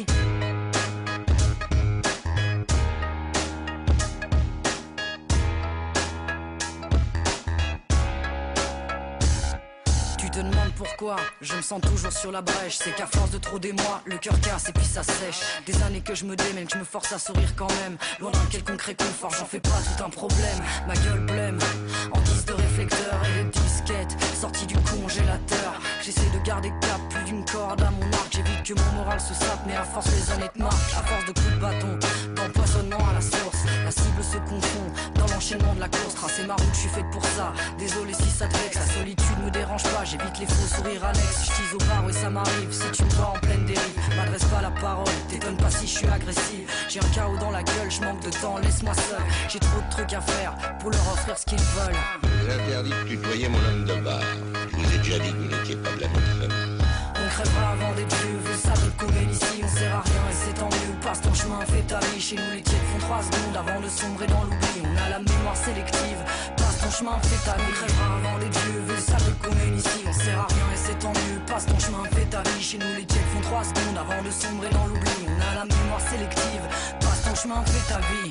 Je te demande pourquoi, je me sens toujours sur la brèche. C'est qu'à force de trop d'émoi, le cœur casse et puis ça sèche. Des années que je me démène, que je me force à sourire quand même. Loin d'un quelconque réconfort, j'en fais pas tout un problème. Ma gueule blême, en guise de réflecteur et de disquette, sortie du congélateur. J'essaie de garder cap, plus d'une corde à mon arc. J'évite que mon moral se sape, mais à force les années te marquent. À force de coups de bâton, d'empoisonnement à la source, la cible se confond dans l'enchaînement de la course. Tracer ma route, je suis faite pour ça. Désolé si ça te vexe, la solitude me dérange pas. J'évite les faux sourires annexes, je tise au bar, oui ça m'arrive. Si tu me vois en pleine dérive, m'adresse pas la parole. T'étonne pas si je suis agressive. J'ai un chaos dans la gueule, je manque de temps, laisse-moi seul. J'ai trop de trucs à faire pour leur offrir ce qu'ils veulent. Je vous interdis de tutoyer mon homme de bar. Je vous ai déjà dit que vous n'étiez pas de la même famille. On crèvera avant d'être vieux, vu ça qu'on mène ici, on sert à rien et c'est tant mieux. Passe ton chemin, fais ta vie, chez nous les tièdes font trois secondes avant de sombrer dans l'oubli. On a la mémoire sélective, passe ton chemin, fais ta vie. On crèvera avant d'être vieux, vu ça qu'on mène ici, on sert à rien et c'est tant mieux. Passe ton chemin, fais ta vie, chez nous les tièdes font trois secondes avant de sombrer dans l'oubli. On a la mémoire sélective, passe ton chemin, fais ta vie.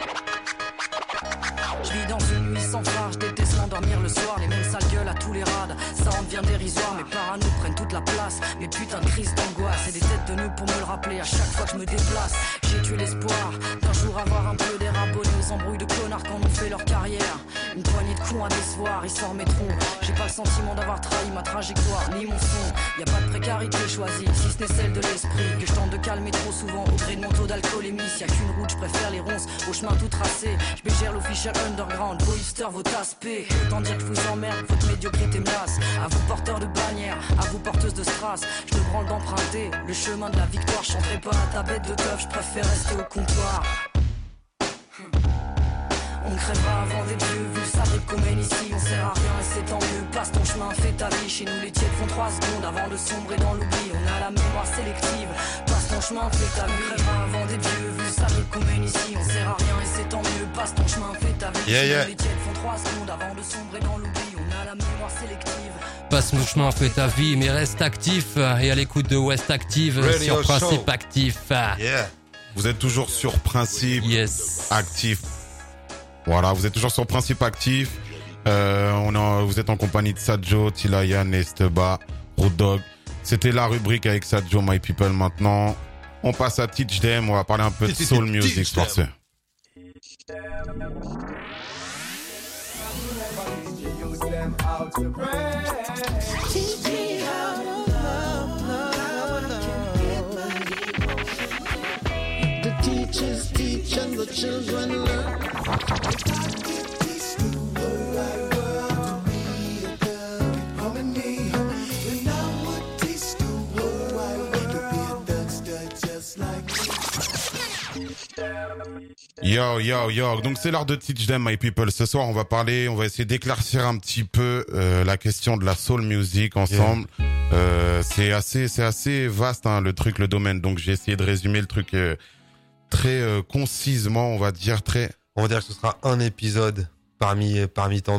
Je vis dans une nuit sans phare, je déteste m'endormir le soir. Les mêmes sales gueules à tous les rades, ça en devient dérisoire. Mes parano prennent toute la place, mes putains de crises d'angoisse et des têtes de nœuds pour me le rappeler à chaque fois que je me déplace. J'ai tué l'espoir d'un jour avoir un peu d'air abonné aux embrouilles de connards quand on fait leur carrière. Une poignée de cons à décevoir, ils s'en remettront. J'ai pas le sentiment d'avoir trahi ma trajectoire, ni mon son. Y a pas de précarité choisie, si ce n'est celle de l'esprit que je tente de calmer trop souvent au gré de mon taux d'alcoolémie. S'il y a qu'une route, je préfère les ronces au chemin tout tracé. Je bégère l'official underground, vos hipsters, vos tasse-pés. Autant dire que je vous emmerde, votre médiocrité me lasse. À vous porteurs de bannières, à vous porteuses de strass, je me branle d'emprunter le chemin de la victoire. Je chanterai pas à ta bête de teuf, je préfère rester au comptoir. On crèvera avant d'être vieux, vu le sabre qu'on mène ici, on sert à rien et c'est tant mieux. Passe ton chemin, fais ta vie, chez nous les tièdes font trois secondes avant de sombrer dans l'oubli. On a la mémoire sélective, passe ton chemin, fais ta vie. On crèvera avant d'être vieux, vu le sabre qu'on mène ici, on sert à rien et c'est tant mieux. Passe ton chemin, fais ta vie, yeah, chez yeah. nous les tièdes font trois secondes avant de sombrer dans l'oubli. On a la mémoire sélective. Passe mon chemin, fais ta vie, mais reste actif et à l'écoute de West Active Radio sur Principe Show. Actif. Yeah. Vous êtes toujours sur Principe yes. Actif. Voilà, vous êtes toujours sur Principe Actif. Euh, on a, vous êtes en compagnie de Sadjo, Tilayan, Esteba, Road Dog. C'était la rubrique avec Sadjo, My People. Maintenant, on passe à Teach Them. On va parler un peu de soul music, forcément. Teach me how to love, love, love. The teachers teach and the children learn. Yo, yo, yo. Donc c'est l'heure de Teach Them, My People. Ce soir, on va parler, on va essayer d'éclaircir un petit peu euh, la question de la soul music ensemble. Yeah. Euh, c'est assez, c'est assez vaste hein, le truc, le domaine. Donc j'ai essayé de résumer le truc euh, très euh, concisement, on va dire très. On va dire que ce sera un épisode parmi parmi tant d'autres.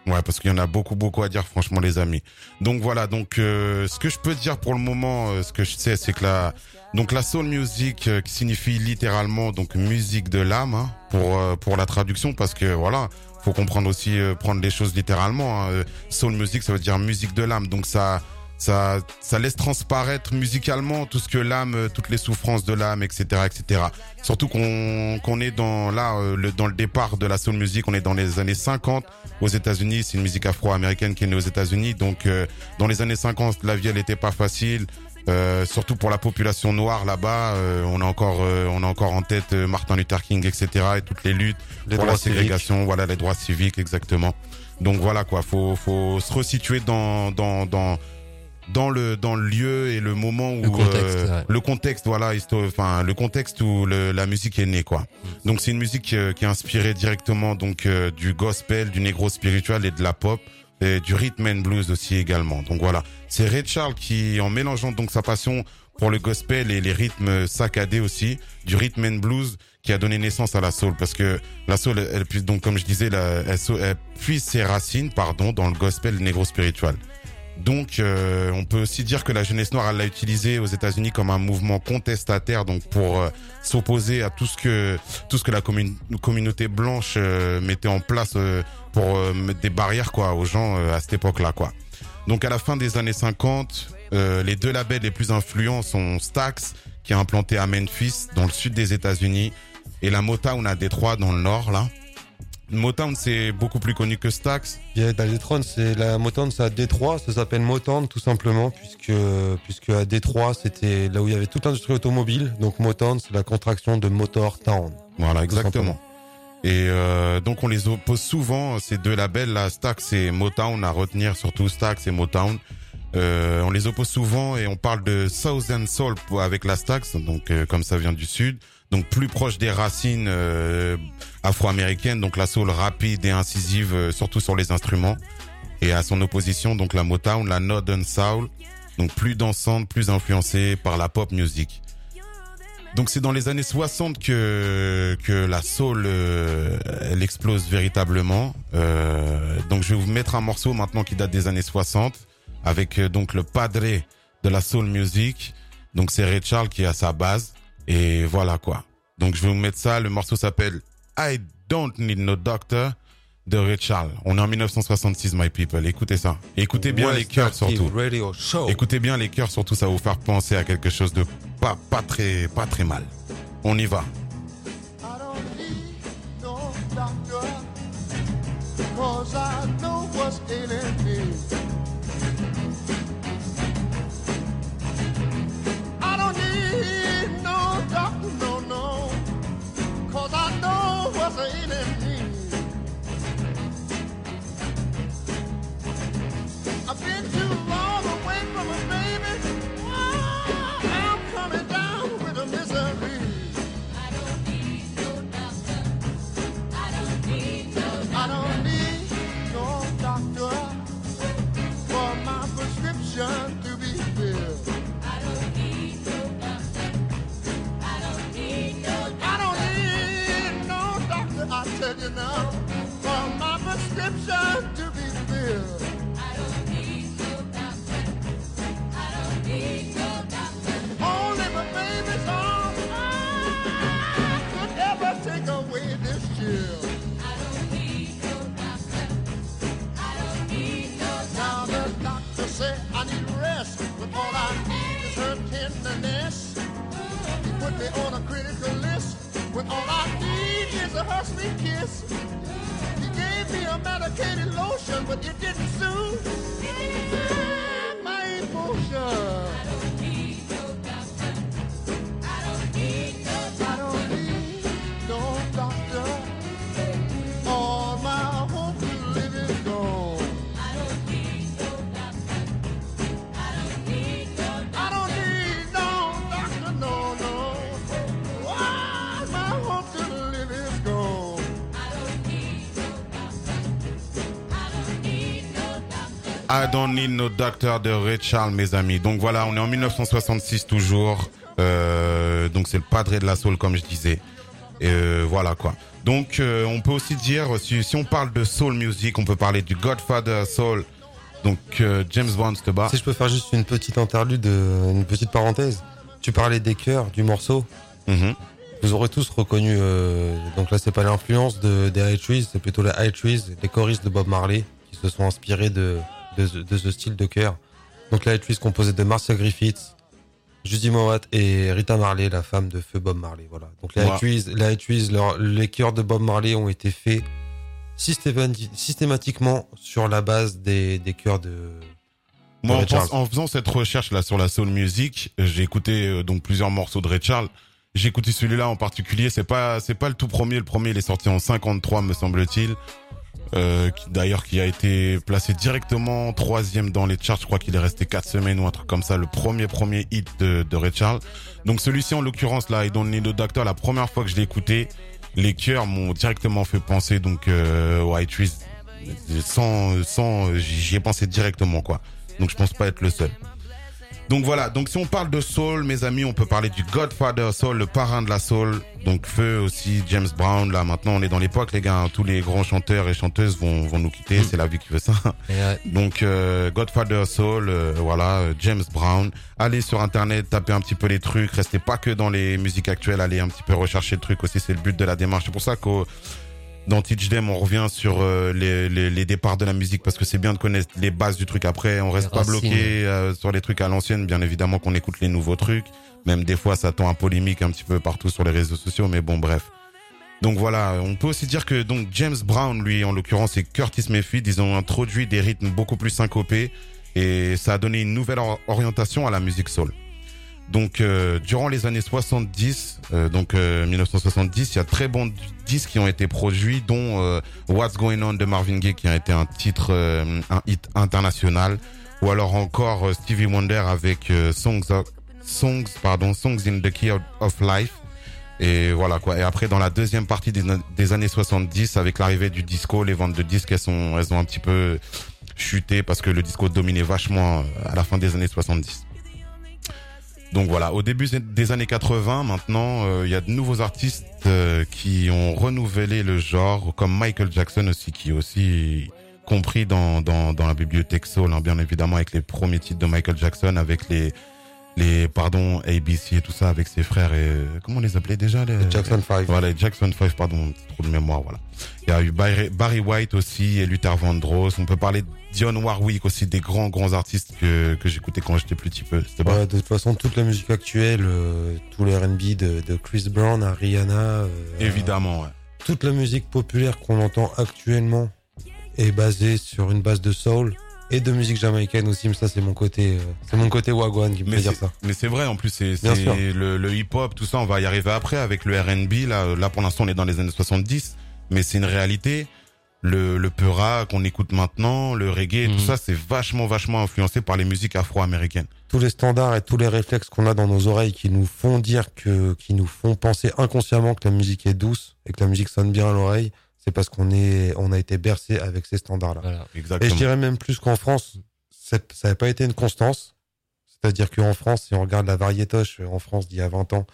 Ouais, parce qu'il y en a beaucoup, beaucoup à dire, franchement, les amis. Donc voilà, donc euh, ce que je peux dire pour le moment, euh, ce que je sais, c'est que la, donc la soul music, euh, qui signifie littéralement donc musique de l'âme, hein, pour euh, pour la traduction, parce que voilà, faut comprendre aussi euh, prendre les choses littéralement. Hein. Soul music, ça veut dire musique de l'âme, donc ça. Ça, ça laisse transparaître musicalement tout ce que l'âme, toutes les souffrances de l'âme, et cetera, et cetera. Surtout qu'on, qu'on est dans là, euh, le, dans le départ de la soul music, on est dans les années cinquante aux États-Unis. C'est une musique afro-américaine qui est née aux États-Unis. Donc, euh, dans les années cinquante, la vie elle était pas facile, euh, surtout pour la population noire là-bas. Euh, on a encore, euh, on a encore en tête euh, Martin Luther King, et cetera. Et toutes les luttes les pour droits la ségrégation, civiques. voilà, les droits civiques, exactement. Donc voilà quoi, faut, faut se resituer dans, dans, dans dans le dans le lieu et le moment où le contexte, euh, ouais. le contexte voilà histo- enfin le contexte où le, la musique est née quoi. Donc c'est une musique euh, qui est inspirée directement donc euh, du gospel, du négro spiritual et de la pop et du rhythm and blues aussi également. Donc voilà, c'est Ray Charles qui, en mélangeant donc sa passion pour le gospel et les rythmes saccadés aussi du rhythm and blues, qui a donné naissance à la soul, parce que la soul elle, elle puise donc comme je disais la, elle, elle puise ses racines pardon dans le gospel et le négro spiritual. Donc, euh, on peut aussi dire que la jeunesse noire, elle l'a utilisé aux États-Unis comme un mouvement contestataire, donc pour euh, s'opposer à tout ce que tout ce que la commun- communauté blanche euh, mettait en place euh, pour euh, mettre des barrières quoi aux gens euh, à cette époque-là quoi. Donc, à la fin des années cinquante, euh, les deux labels les plus influents sont Stax, qui est implanté à Memphis, dans le sud des États-Unis, et la Motown à Détroit, dans le nord là. Motown, c'est beaucoup plus connu que Stax. Yeah, dans Détroit, c'est la Motown, c'est à Détroit, ça s'appelle Motown tout simplement, puisque puisque à Détroit, c'était là où il y avait toute l'industrie automobile. Donc Motown, c'est la contraction de Motor Town. Voilà, exactement. Et euh, donc on les oppose souvent, ces deux labels là, Stax et Motown, à retenir surtout Stax et Motown. Euh, on les oppose souvent et on parle de Southern Soul avec la Stax, donc euh, comme ça vient du sud, donc plus proche des racines euh, afro-américaines, donc la soul rapide et incisive, euh, surtout sur les instruments. Et à son opposition, donc la Motown, la Northern Soul, donc plus dansante, plus influencée par la pop music. Donc c'est dans les années soixante que que la soul euh, elle explose véritablement. Euh, donc je vais vous mettre un morceau maintenant qui date des années soixante avec euh, donc le padre de la soul music. Donc c'est Ray Charles qui est à sa base et voilà quoi. Donc je vais vous mettre ça, le morceau s'appelle I Don't Need No Doctor de Ray Charles. On est en dix-neuf cent soixante-six, my people. Écoutez ça. Et écoutez bien West les chœurs surtout. Radio Show. Écoutez bien les chœurs surtout, ça va vous faire penser à quelque chose de pas pas très pas très mal. On y va. Cause I know what's ailing me. I don't need no doctor, no, no. Cause I know what's ailing me. I've been too long away from a baby. Oh, I'm coming down with a misery. I don't need no doctor. I don't need no doctor. I don't need no doctor for my prescription to be filled. I don't need no doctor. I don't need no doctor. I don't need no doctor, I tell you now, for my prescription to be filled. I don't need no doctor. I don't need no doctor. Only my baby's arms could ever take away this chill. I don't need no doctor. I don't need no doctor. Now the doctor said I need rest, but all I need is her tenderness. He put me on a critical list, when all I need is a her sweet kiss. He gave me a medicated lotion, but it didn't soothe my emotion. I don't need no doctor. I don't need no doctor. I don't need no doctor. All my hope to live is gone. I don't need no doctor. I don't need no doctor. I don't need no doctor, no, no. All my hope to live is gone. I don't need no doctor. I don't need no doctor. I Don't Need No Doctor de Ray Charles, mes amis. Donc voilà, on est en dix-neuf cent soixante-six toujours. Euh, donc c'est le padre de la soul, comme je disais. Et euh, voilà quoi. Donc euh, on peut aussi dire, si, si on parle de soul music, on peut parler du Godfather Soul. Donc euh, James Brown, c'était bas. Si je peux faire juste une petite interlude, une petite parenthèse. Tu parlais des chœurs du morceau. Mm-hmm. Vous aurez tous reconnu, euh, donc là c'est pas l'influence de, des High Trees, c'est plutôt les High Trees, les choristes de Bob Marley, qui se sont inspirés de, de, de ce style de chœur. Donc les High Trees composés de Marcia Griffiths, Judy Mowat et Rita Marley, la femme de feu Bob Marley. Voilà. Donc les High wow. Trees, les, High Trees leur, les chœurs de Bob Marley ont été faits systématiquement sur la base des, des chœurs de... Moi, en, pense, en faisant cette recherche là sur la soul music, j'ai écouté euh, donc plusieurs morceaux de Ray Charles. J'ai écouté celui-là en particulier. C'est pas, c'est pas le tout premier. Le premier, il est sorti en cinquante-trois, me semble-t-il. Euh, qui, d'ailleurs, qui a été placé directement troisième dans les charts. Je crois qu'il est resté quatre semaines ou un truc comme ça. Le premier, premier hit de, de Ray Charles. Donc celui-ci, en l'occurrence, là, I Don't Need a Doctor, la première fois que je l'ai écouté, les chœurs m'ont directement fait penser donc euh, aux High Trees. Sans, sans, j'y ai pensé directement, quoi. Donc je pense pas être le seul. Donc voilà, donc si on parle de soul, mes amis, on peut parler du Godfather Soul, le parrain de la soul. Donc feu aussi James Brown. Là maintenant on est dans l'époque les gars, tous les grands chanteurs et chanteuses vont vont nous quitter, mmh. c'est la vie qui veut ça. Euh... Donc euh, Godfather Soul, euh, voilà, euh, James Brown. Allez sur internet, tapez un petit peu les trucs, restez pas que dans les musiques actuelles, allez un petit peu rechercher le truc aussi, c'est le but de la démarche. C'est pour ça qu'au dans Teach Them, on revient sur euh, les, les, les départs de la musique parce que c'est bien de connaître les bases du truc. Après, on reste pas bloqué euh, sur les trucs à l'ancienne. Bien évidemment qu'on écoute les nouveaux trucs. Même des fois, ça tend à polémique un petit peu partout sur les réseaux sociaux. Mais bon, bref. Donc voilà, on peut aussi dire que donc James Brown, lui, en l'occurrence, et Curtis Mayfield, ils ont introduit des rythmes beaucoup plus syncopés et ça a donné une nouvelle or- orientation à la musique soul. Donc euh, durant les années soixante-dix, euh, donc euh, mille neuf cent soixante-dix, il y a de très bons disques qui ont été produits, dont euh, What's Going On de Marvin Gaye qui a été un titre, euh, un hit international, ou alors encore euh, Stevie Wonder avec euh, Songs, of, Songs, pardon, Songs in the Key of, of Life. Et voilà quoi. Et après dans la deuxième partie des, des années soixante-dix, avec l'arrivée du disco, les ventes de disques elles sont, elles ont un petit peu chuté parce que le disco dominait vachement à la fin des années soixante-dix. Donc voilà, au début des années quatre-vingts, maintenant, il euh, y a de nouveaux artistes euh, qui ont renouvelé le genre, comme Michael Jackson aussi, qui est aussi compris dans dans, dans la bibliothèque soul, hein, bien évidemment avec les premiers titres de Michael Jackson, avec les les pardon A B C et tout ça, avec ses frères et comment on les appelait déjà les, les Jackson five. Voilà, les Jackson five, pardon, trop de mémoire, voilà. Il y a eu Barry, Barry White aussi et Luther Vandross. On peut parler de Dionne Warwick aussi, des grands grands artistes que que j'écoutais quand j'étais plus petit peu. C'était ouais, de toute façon toute la musique actuelle, euh, tout le R and B de, de Chris Brown à Rihanna. Euh, évidemment, ouais. Toute la musique populaire qu'on entend actuellement est basée sur une base de soul. Et de musique jamaïcaine aussi, mais ça c'est mon côté, euh, c'est mon côté wagwan qui me fait dire ça. Mais c'est vrai, en plus c'est, c'est le, le hip-hop, tout ça, on va y arriver après avec le R and B. Là, là pour l'instant on est dans les années soixante-dix, mais c'est une réalité. Le, le peura qu'on écoute maintenant, le reggae, mmh. tout ça, c'est vachement, vachement influencé par les musiques afro-américaines. Tous les standards et tous les réflexes qu'on a dans nos oreilles qui nous font dire que, qui nous font penser inconsciemment que la musique est douce et que la musique sonne bien à l'oreille. C'est parce qu'on est, on a été bercé avec ces standards-là. Voilà, exactement. Et je dirais même plus qu'en France, c'est, ça n'a pas été une constance. C'est-à-dire qu'en France, si on regarde la variétoche en France d'il y a vingt ans,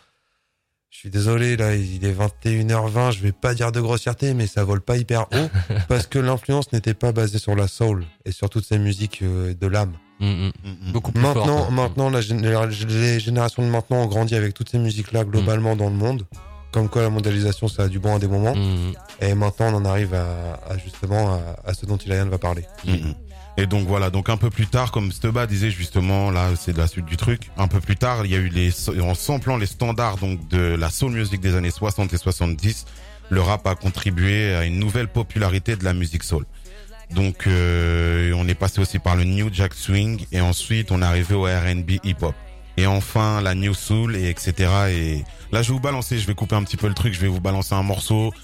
je suis désolé, là, il est vingt et une heures vingt, je vais pas dire de grossièreté, mais ça vole pas hyper haut, parce que l'influence n'était pas basée sur la soul et sur toutes ces musiques euh, de l'âme. Mmh, mmh. Beaucoup plus maintenant, fort, maintenant, la, les générations de maintenant ont grandi avec toutes ces musiques-là globalement mmh. dans le monde. Comme quoi la mondialisation ça a du bon à des moments. Mmh. Et maintenant on en arrive à, à justement à, à ce dont Ilayan va parler. Mmh. Et donc voilà, donc un peu plus tard, comme Steba disait justement, là c'est la suite du truc, un peu plus tard il y a eu les, en samplant les standards donc de la soul music des années soixante et soixante-dix, le rap a contribué à une nouvelle popularité de la musique soul. Donc euh, on est passé aussi par le New Jack Swing et ensuite on est arrivé au R and B hip hop. Et enfin la New Soul et etc. Et là je vais vous balancer, je vais couper un petit peu le truc, je vais vous balancer un morceau.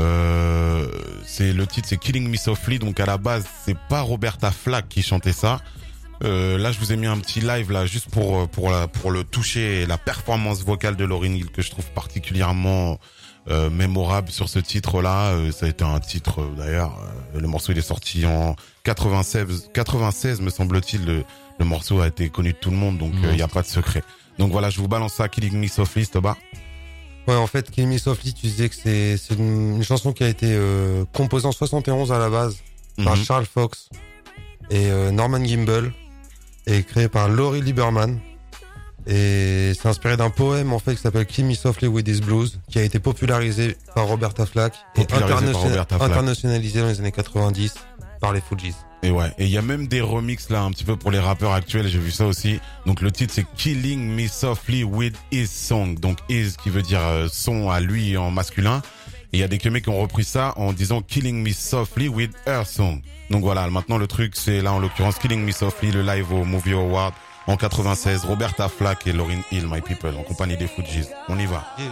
Euh, c'est le titre, c'est Killing Me Softly. Donc à la base c'est pas Roberta Flack qui chantait ça. Euh, là je vous ai mis un petit live là juste pour pour la, pour le toucher et la performance vocale de Lauryn Hill que je trouve particulièrement euh, mémorable sur ce titre là. Euh, ça a été un titre euh, d'ailleurs. Euh, le morceau il est sorti en quatre-vingt-seize, quatre-vingt-seize me semble-t-il. Le, Le morceau a été connu de tout le monde, donc il mmh. euh, y a pas de secret. Donc voilà, je vous balance ça, Killing Me Softly, Stoba. Ouais, en fait, Kill Me Softly, tu disais que c'est, c'est une, une chanson qui a été euh, composée en soixante et onze à la base mm-hmm. par Charles Fox et euh, Norman Gimbel et créée par Laurie Lieberman. Et c'est inspiré d'un poème en fait qui s'appelle Kill Me Softly with His Blues, qui a été popularisé par Roberta Flack et internation- par Roberta Flack. internationalisé dans les années quatre-vingt-dix par les Fugees. Et ouais, et il y a même des remixes là un petit peu pour les rappeurs actuels, j'ai vu ça aussi. Donc le titre c'est Killing Me Softly with His Song, donc His qui veut dire euh, son à lui en masculin. Et il y a des mecs qui ont repris ça en disant Killing Me Softly with Her Song. Donc voilà, maintenant le truc c'est là en l'occurrence Killing Me Softly, le live au Movie Award en quatre-vingt-seize, Roberta Flack et Lauryn Hill, My People, en compagnie des Fugees. On y va. Yeah.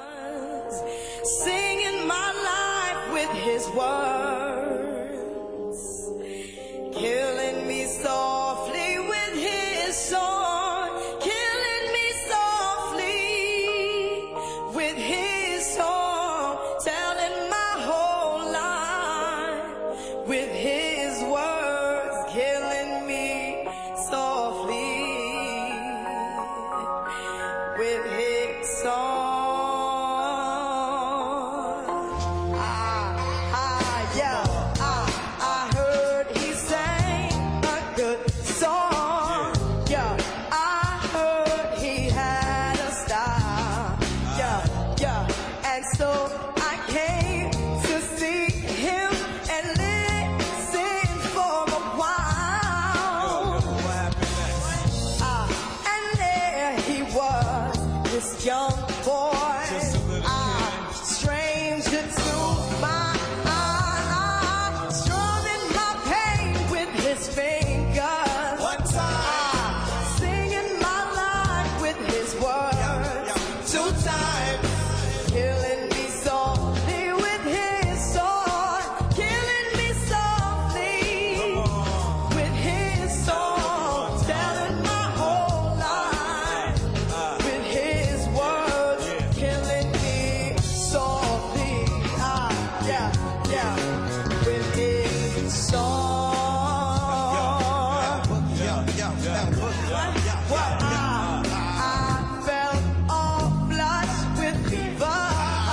Singing my life with his words, killing me softly with his song, killing me softly with his song, telling my whole life with his words, killing me softly with his song. Ah, ah, yeah, ah, I heard he sang a good song. Yeah, I heard he had a style. Yeah, yeah, and so I came to see him and listen for a while. Ah, and there he was, this young boy, ah, stranger to my eye, strumming my pain with his fingers. One time, ah, singing my life with his words. Two times, killing me softly with his song, killing me softly with his song, telling my whole life with his words, killing me softly. Ah, yeah, yeah, with his song. Well, I, I felt all flushed with fever,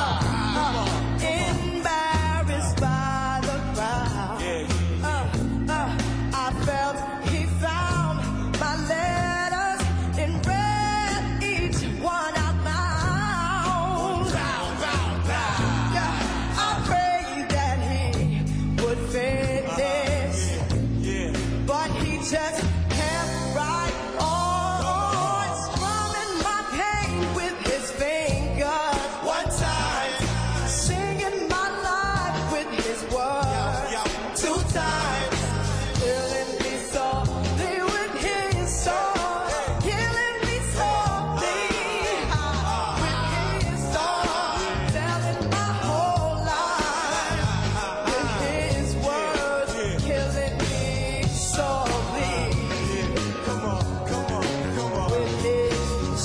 embarrassed by the crowd. Uh, uh, I felt he found my letters and read each one out loud. Yeah, I prayed that he would finish, but he just kept right on, strumming my pain with his fingers. One time, singing my life with his words. Two times, killing me softly with his song, killing me softly with his song, telling my whole life with his words, killing me softly. Come on, come on, come on. With his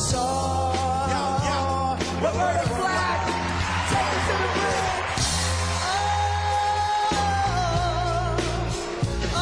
song. Roberta Flack, take it to the bridge. Oh,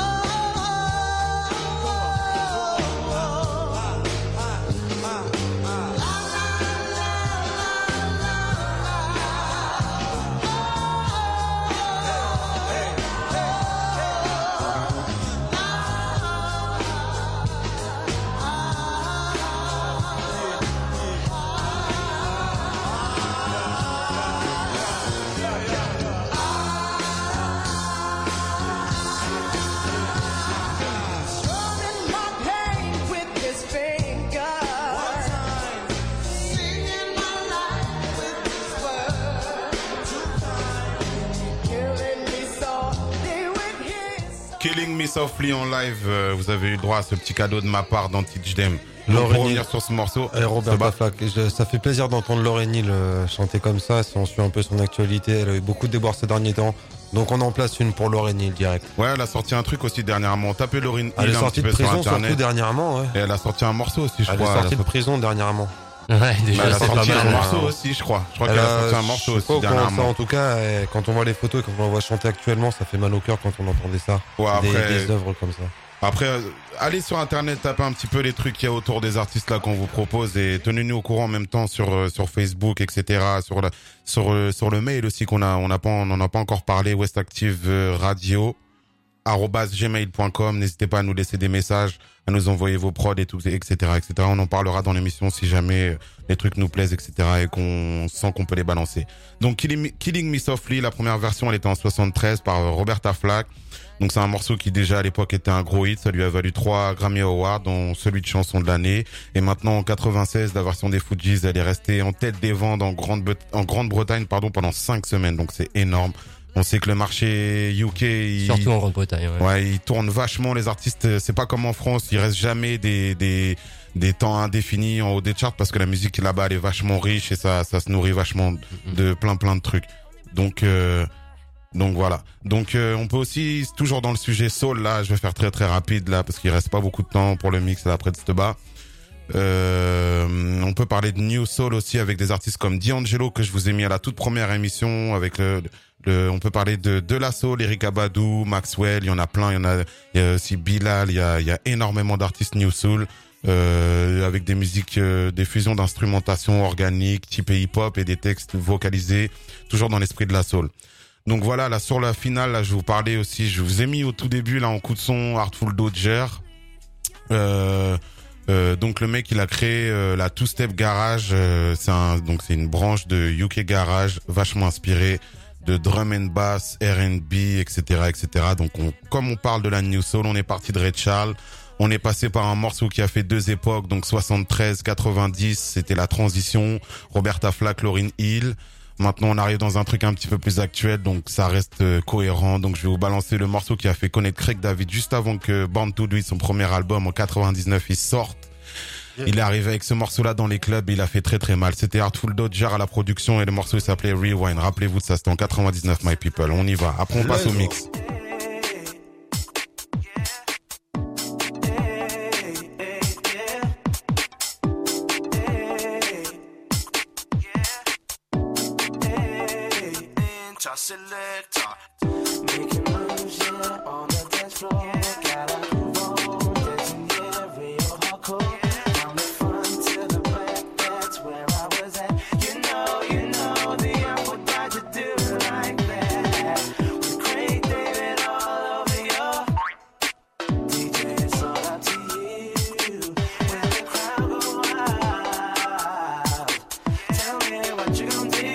strumming my pain with his fingers. Singing my life with his words. Killing me softly with his song. Killing Me Softly en live, euh, vous avez eu droit à ce petit cadeau de ma part dans Teach Them. Lauryn Pour Hill. revenir sur ce morceau, Et Roberta Seba. Flack. Et je- ça fait plaisir d'entendre Lauryn Hill euh, chanter comme ça, si on suit un peu son actualité. Elle a eu beaucoup de déboires ces derniers temps. Donc on en place une pour Lauryn Hill direct. Ouais, elle a sorti un truc aussi dernièrement. Tapez Lauryn Hill Elle est un sortie petit de peu sur prison surtout internet. dernièrement, ouais. Et elle a sorti un morceau aussi, je Elle est crois. sortie Elle a de prison dernièrement. Ouais, Bah, déjà, elle a c'est pas sorti mal. un hein. morceau aussi, je crois. Je crois Elle qu'elle a a- sorti un morceau je sais pas aussi comment ça, dernièrement. en tout cas, eh, quand on voit les photos et quand on la voit chanter actuellement, ça fait mal au cœur quand on entendait ça. Ouais, des, après- des œuvres comme ça. Après, euh, allez sur internet, tapez un petit peu les trucs qu'il y a autour des artistes là qu'on vous propose et tenez-nous au courant en même temps sur euh, sur Facebook, et cetera. Sur la sur euh, sur le mail aussi qu'on a on n'a pas on en a pas encore parlé, West Active Radio arobase gmail point com. N'hésitez pas à nous laisser des messages, à nous envoyer vos prods et tout, et cetera, et cetera. On en parlera dans l'émission si jamais les trucs nous plaisent, et cetera, et qu'on sent qu'on peut les balancer. Donc, Killing, Killing Me Softly, la première version, elle était en soixante-treize par Roberta Flack. Donc, c'est un morceau qui déjà à l'époque était un gros hit. Ça lui a valu trois Grammy Awards, dont celui de chanson de l'année. Et maintenant, en quatre-vingt-seize, la version des Fugees, elle est restée en tête des ventes en Grande, en Grande-Bretagne, pardon, pendant cinq semaines. Donc, c'est énorme. On sait que le marché U K, il, surtout en Grande-Bretagne, ouais. ouais, il tourne vachement les artistes. C'est pas comme en France, il reste jamais des des des temps indéfinis en haut des charts parce que la musique là-bas elle est vachement riche et ça ça se nourrit vachement de plein plein de trucs. Donc euh, donc voilà. Donc euh, on peut aussi toujours dans le sujet soul là, je vais faire très très rapide là parce qu'il reste pas beaucoup de temps pour le mix là après de ce bas. Euh, on peut parler de New Soul aussi avec des artistes comme D'Angelo que je vous ai mis à la toute première émission avec le, le on peut parler de De La Soul, Erykah Badu, Maxwell, il y en a plein, il y en a, il y a aussi Bilal, il y a, il y a énormément d'artistes New Soul euh, avec des musiques, euh, des fusions d'instrumentation organique, type hip-hop et des textes vocalisés, toujours dans l'esprit de la soul. Donc voilà, là sur la finale, là je vous parlais aussi, je vous ai mis au tout début là en coup de son Artful Dodger. Euh, Euh, donc le mec il a créé euh, la Two Step Garage, euh, c'est un donc c'est une branche de U K Garage vachement inspirée de drum and bass, R and B, et cetera, et cetera. Donc on, comme on parle de la New Soul, on est parti de Ray Charles, on est passé par un morceau qui a fait deux époques, donc soixante-treize quatre-vingt-dix, c'était la transition, Roberta Flack, Lauryn Hill. Maintenant, on arrive dans un truc un petit peu plus actuel, donc ça reste euh, cohérent. Donc, je vais vous balancer le morceau qui a fait connaître Craig David juste avant que Born to Do It, son premier album en quatre-vingt-dix-neuf, il sorte. Yeah. Il est arrivé avec ce morceau-là dans les clubs et il a fait très très mal. C'était Artful Dodger à la production et le morceau il s'appelait Rewind. Rappelez-vous de ça, c'était en quatre-vingt-dix-neuf, My People. On y va. Après, on passe au mix. Selector, making moves, yeah, on the dance floor. Gotta move on, dancing, yeah, real hardcore. From the front to the back, that's where I was at. You know, you know, the apple died to do it like that. With Craig David all over you. D J, it's all up to you. When the crowd go wild, tell me what you gonna do.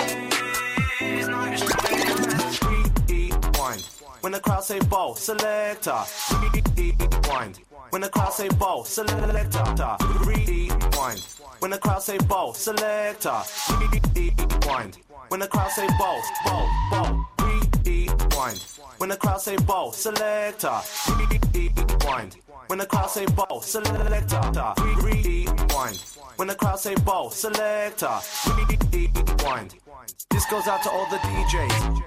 When the crowd say ball, selector, rewind. When the crowd say ball, selector, rewind. When the crowd say ball, selector, rewind. When the crowd say ball, ball, ball, rewind. When the crowd say ball, selector, rewind. When the crowd say ball, selector, rewind. When the crowd say ball, selector, rewind. This goes out to all the D Js.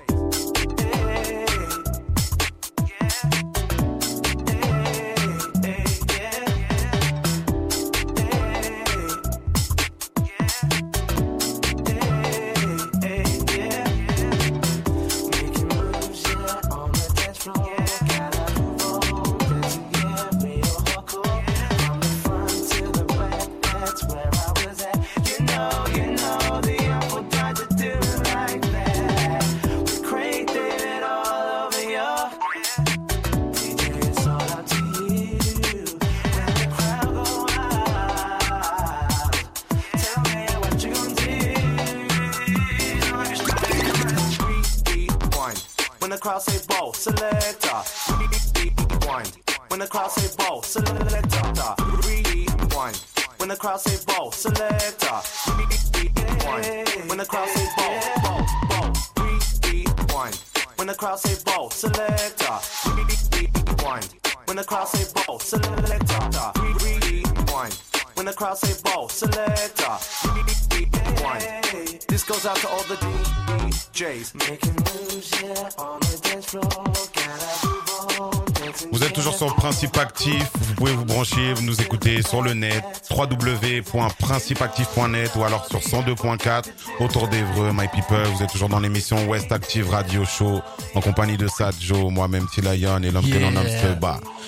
When the crowd say ball, selector, rewind. When the crowd say ball, selector, rewind. When the crowd say ball, selector, rewind. When the crowd say ball, ball, ball, rewind. When the crowd say ball, selector, rewind. When the crowd say ball, selector, rewind. When the crowd say ball, selector, rewind. This goes out to all the D Js. Making moves, yeah, on the dance floor. Gotta move on. Vous êtes toujours sur le Principe Actif, vous pouvez vous brancher, vous nous écoutez sur le net, w w w point principe actif point net ou alors sur cent deux point quatre, autour d'Evreux, My People. Vous êtes toujours dans l'émission West Active Radio Show, en compagnie de Sad Joe, moi-même T-Lion et l'homme yeah. que l'on nomme se bat.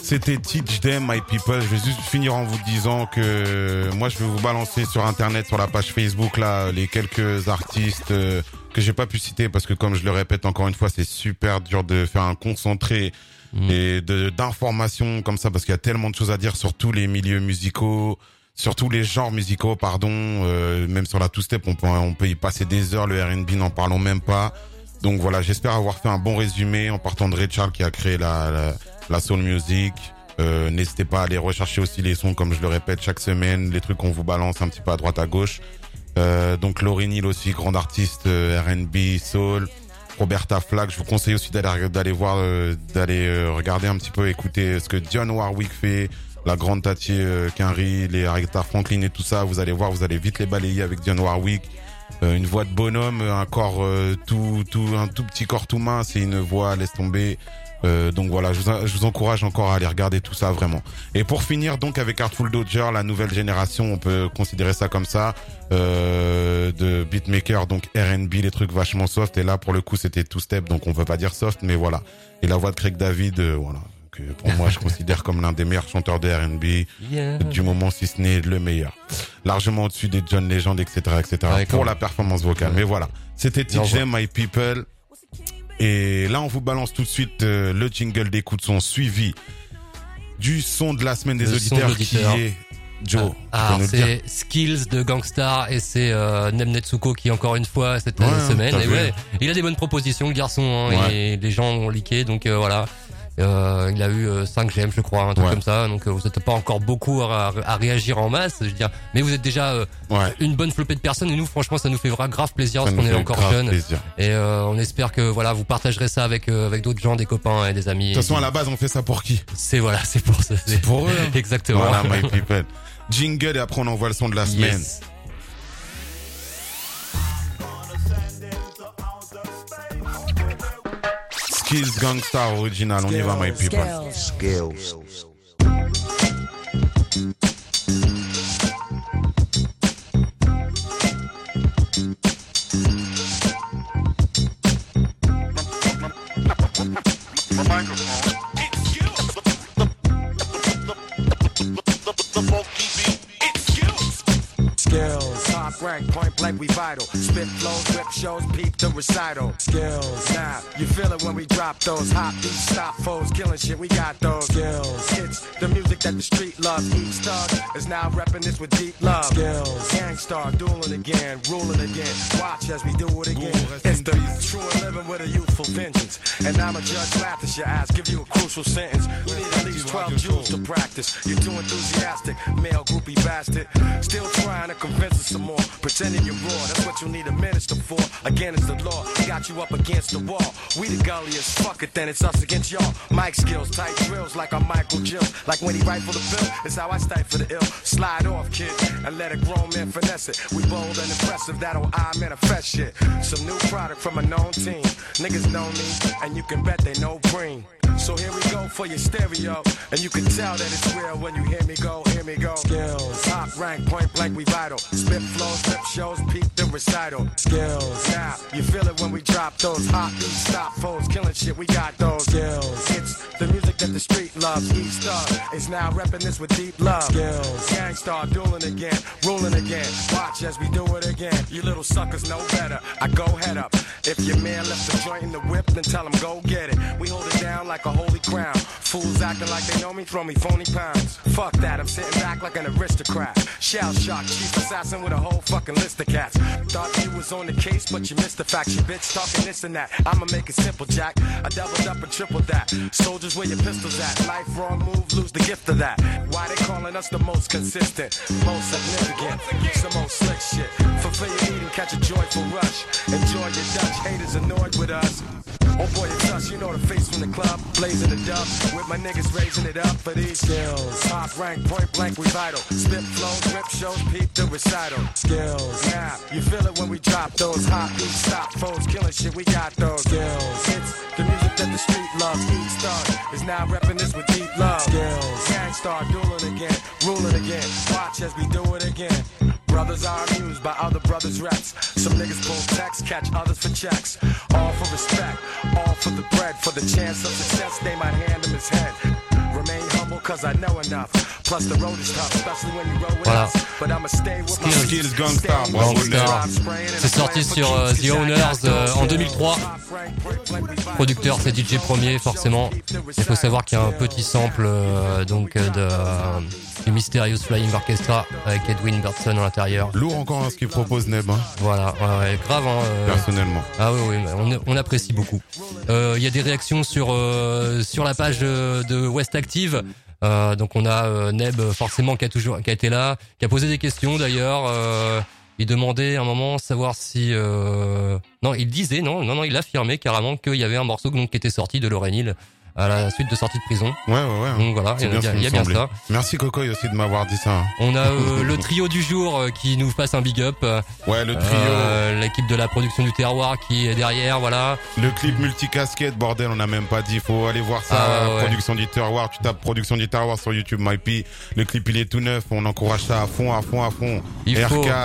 C'était Teach Them My People. Je vais juste finir en vous disant que moi je vais vous balancer sur internet, sur la page Facebook là, les quelques artistes euh, que j'ai pas pu citer parce que comme je le répète encore une fois, c'est super dur de faire un concentré mmh. et de d'informations comme ça parce qu'il y a tellement de choses à dire sur tous les milieux musicaux, sur tous les genres musicaux, pardon, euh, même sur la two-step, on peut on peut y passer des heures, le R and B n'en parlons même pas. Donc voilà, j'espère avoir fait un bon résumé en partant de Ray Charles qui a créé la, la la soul music. Euh, n'hésitez pas à aller rechercher aussi les sons, comme je le répète chaque semaine, les trucs qu'on vous balance un petit peu à droite à gauche. Euh, donc Lauryn Hill aussi, grande artiste euh, R and B, soul. Roberta Flack, je vous conseille aussi d'aller d'aller voir, euh, d'aller euh, regarder un petit peu, écouter ce que Dionne Warwick fait, la grande Tati euh, Quinry, les Aretha Franklin et tout ça. Vous allez voir, vous allez vite les balayer avec Dionne Warwick. Euh, une voix de bonhomme, un corps euh, tout, tout, un tout petit corps tout mince et une voix laisse tomber. Euh, donc voilà, je vous, je vous encourage encore à aller regarder tout ça vraiment. Et pour finir donc avec Artful Dodger, la nouvelle génération, on peut considérer ça comme ça, euh, de beatmaker, donc R and B, les trucs vachement soft. Et là pour le coup c'était two step, donc on peut pas dire soft, mais voilà. Et la voix de Craig David, euh, voilà, que pour moi je considère comme l'un des meilleurs chanteurs de R and B yeah. du moment, si ce n'est le meilleur, largement au-dessus des John Legend, et cetera, et cetera. Ouais, pour la performance vocale. Ouais. Mais voilà, c'était T J My People. Et là, on vous balance tout de suite euh, le jingle des coups de son suivi du son de la semaine des auditeurs, auditeurs qui est Joe. Ah, c'est Skills de Gangstar et c'est euh, Nemnetsuko qui encore une fois cette ouais, semaine. Et ouais, il a des bonnes propositions, le garçon. Hein, ouais. Et les gens ont liké, donc euh, voilà. Euh, il a eu euh, cinq j'aime, je crois, un truc ouais. comme ça. Donc euh, vous n'êtes pas encore beaucoup à, à réagir en masse, je veux dire. Mais vous êtes déjà euh, ouais. une bonne flopée de personnes. Et nous, franchement, ça nous fait vraiment grave plaisir ça parce qu'on est encore jeunes. Plaisir. Et euh, on espère que voilà, vous partagerez ça avec euh, avec d'autres gens, des copains et des amis. De toute façon, à la base, on fait ça pour qui? C'est voilà, c'est pour ça. C'est pour eux. Hein. Exactement. Voilà, my people. Jingle et après on envoie le son de la semaine. Yes. Skills Gangstar original, on y va, my people. Skills. Rank point blank, we vital. Spit flows, rip shows, peep the recital. Skills, now you feel it when we drop those hot beats, stop foes, killing shit. We got those skills. It's the music that the street loves. Each thug is now repping this with deep love. Skills, Gangstar, dueling again, ruling again. Watch as we do it again. It's the true living with a youthful vengeance. And I'm a judge, laugh at your ass, give you a crucial sentence. You need at least twelve jewels to practice. You're too enthusiastic, male groupie bastard. Still trying to convince us some more. Pretending you're raw, that's what you need a minister for. Again, it's the law, got you up against the wall. We the gulliest, fuck it, then it's us against y'all. Mic skills, tight drills like I'm Michael Jill. Like when he write for the bill, it's how I stifle the ill. Slide off, kid, and let a grown man finesse it. We bold and impressive, that'll I manifest shit. Some new product from a known team. Niggas know me, and you can bet they know green. So here we go for your stereo. And you can tell that it's real when you hear me go, hear me go. Skills, top rank, point blank, we vital. Spit flows, rip shows, peep the recital. Skills, now you feel it when we drop those hot beats, stop foes, killing shit, we got those. Skills, it's the music that the street loves. Each thug is now repping this with deep love. Skills, Gangstar dueling again, ruling again. Watch as we do it again. You little suckers know better. I go head up. If your man left the joint in the whip, then tell him go get it. We hold it down like a holy crown. Fools acting like they know me, throw me phony pounds. Fuck that, I'm sitting back like an aristocrat. Shell shock, chief assassin with a whole fucking list of cats. Thought you was on the case, but you missed the fact. You bitch talking this and that. I'ma make it simple, Jack. I doubled up and tripled that. Soldiers, where your pistols at? Life wrong move, lose the gift of that. Why they calling us the most consistent, most significant, some old slick shit. Fulfill your need and catch a joyful rush. Enjoy your Dutch haters annoyed with us. Oh boy, it's us, you know the face from the club, blazing the dub, with my niggas raising it up for these skills. Top rank, point blank, we vital. Spit flows, rip shows, peep the recital. Skills, now you feel it when we drop those hot beats, stop foes, killing shit, we got those skills. It's the music that the street loves. Each thug is now repping this with deep love. Skills, Gangstar dueling again, ruling again. Watch as we do it again. Brothers are amused by other brothers' reps. Some niggas pull texts, catch others for checks. All for respect, all for the bread, for the chance of success. They might hand him his head. Remain humble. cause I know enough. Plus the road is tough, especially when you roll with Voilà. us. But I'ma stay with my Skills Gangstar, bravo. Gangstar. C'est sorti sur euh, The Owners euh, en deux mille trois. Producteur, c'est D J Premier, forcément. Il faut savoir qu'il y a un petit sample euh, donc euh, de euh, du Mysterious Flying Orchestra avec Edwin Burton à l'intérieur. Lourd encore ce qu'il propose Neb. Hein. Voilà, ouais, ouais, grave. Hein, euh... Personnellement. Ah oui, oui, on, on apprécie beaucoup. Il euh, y a des réactions sur euh, sur la page de West Active. Euh, donc on a euh, Neb forcément qui a toujours qui a été là, qui a posé des questions d'ailleurs. Euh, il demandait à un moment savoir si euh... non, il disait non, non, non, il affirmait carrément qu'il y avait un morceau donc qui était sorti de Lauryn Hill à la suite de sortie de prison. Ouais, ouais, ouais. Donc voilà, il y a, bien, y a bien ça. Merci Cocoy aussi de m'avoir dit ça. Hein. On a euh, le trio du jour euh, qui nous passe un big up. Ouais, le trio. Euh, l'équipe de la production du terroir qui est derrière, voilà. Le clip multicasquette, bordel, on n'a même pas dit. Faut aller voir ça. Ah, ouais, ouais. Production du terroir. Tu tapes production du terroir sur YouTube, MyP. Le clip il est tout neuf. On encourage ça à fond, à fond, à fond. Il R K. faut...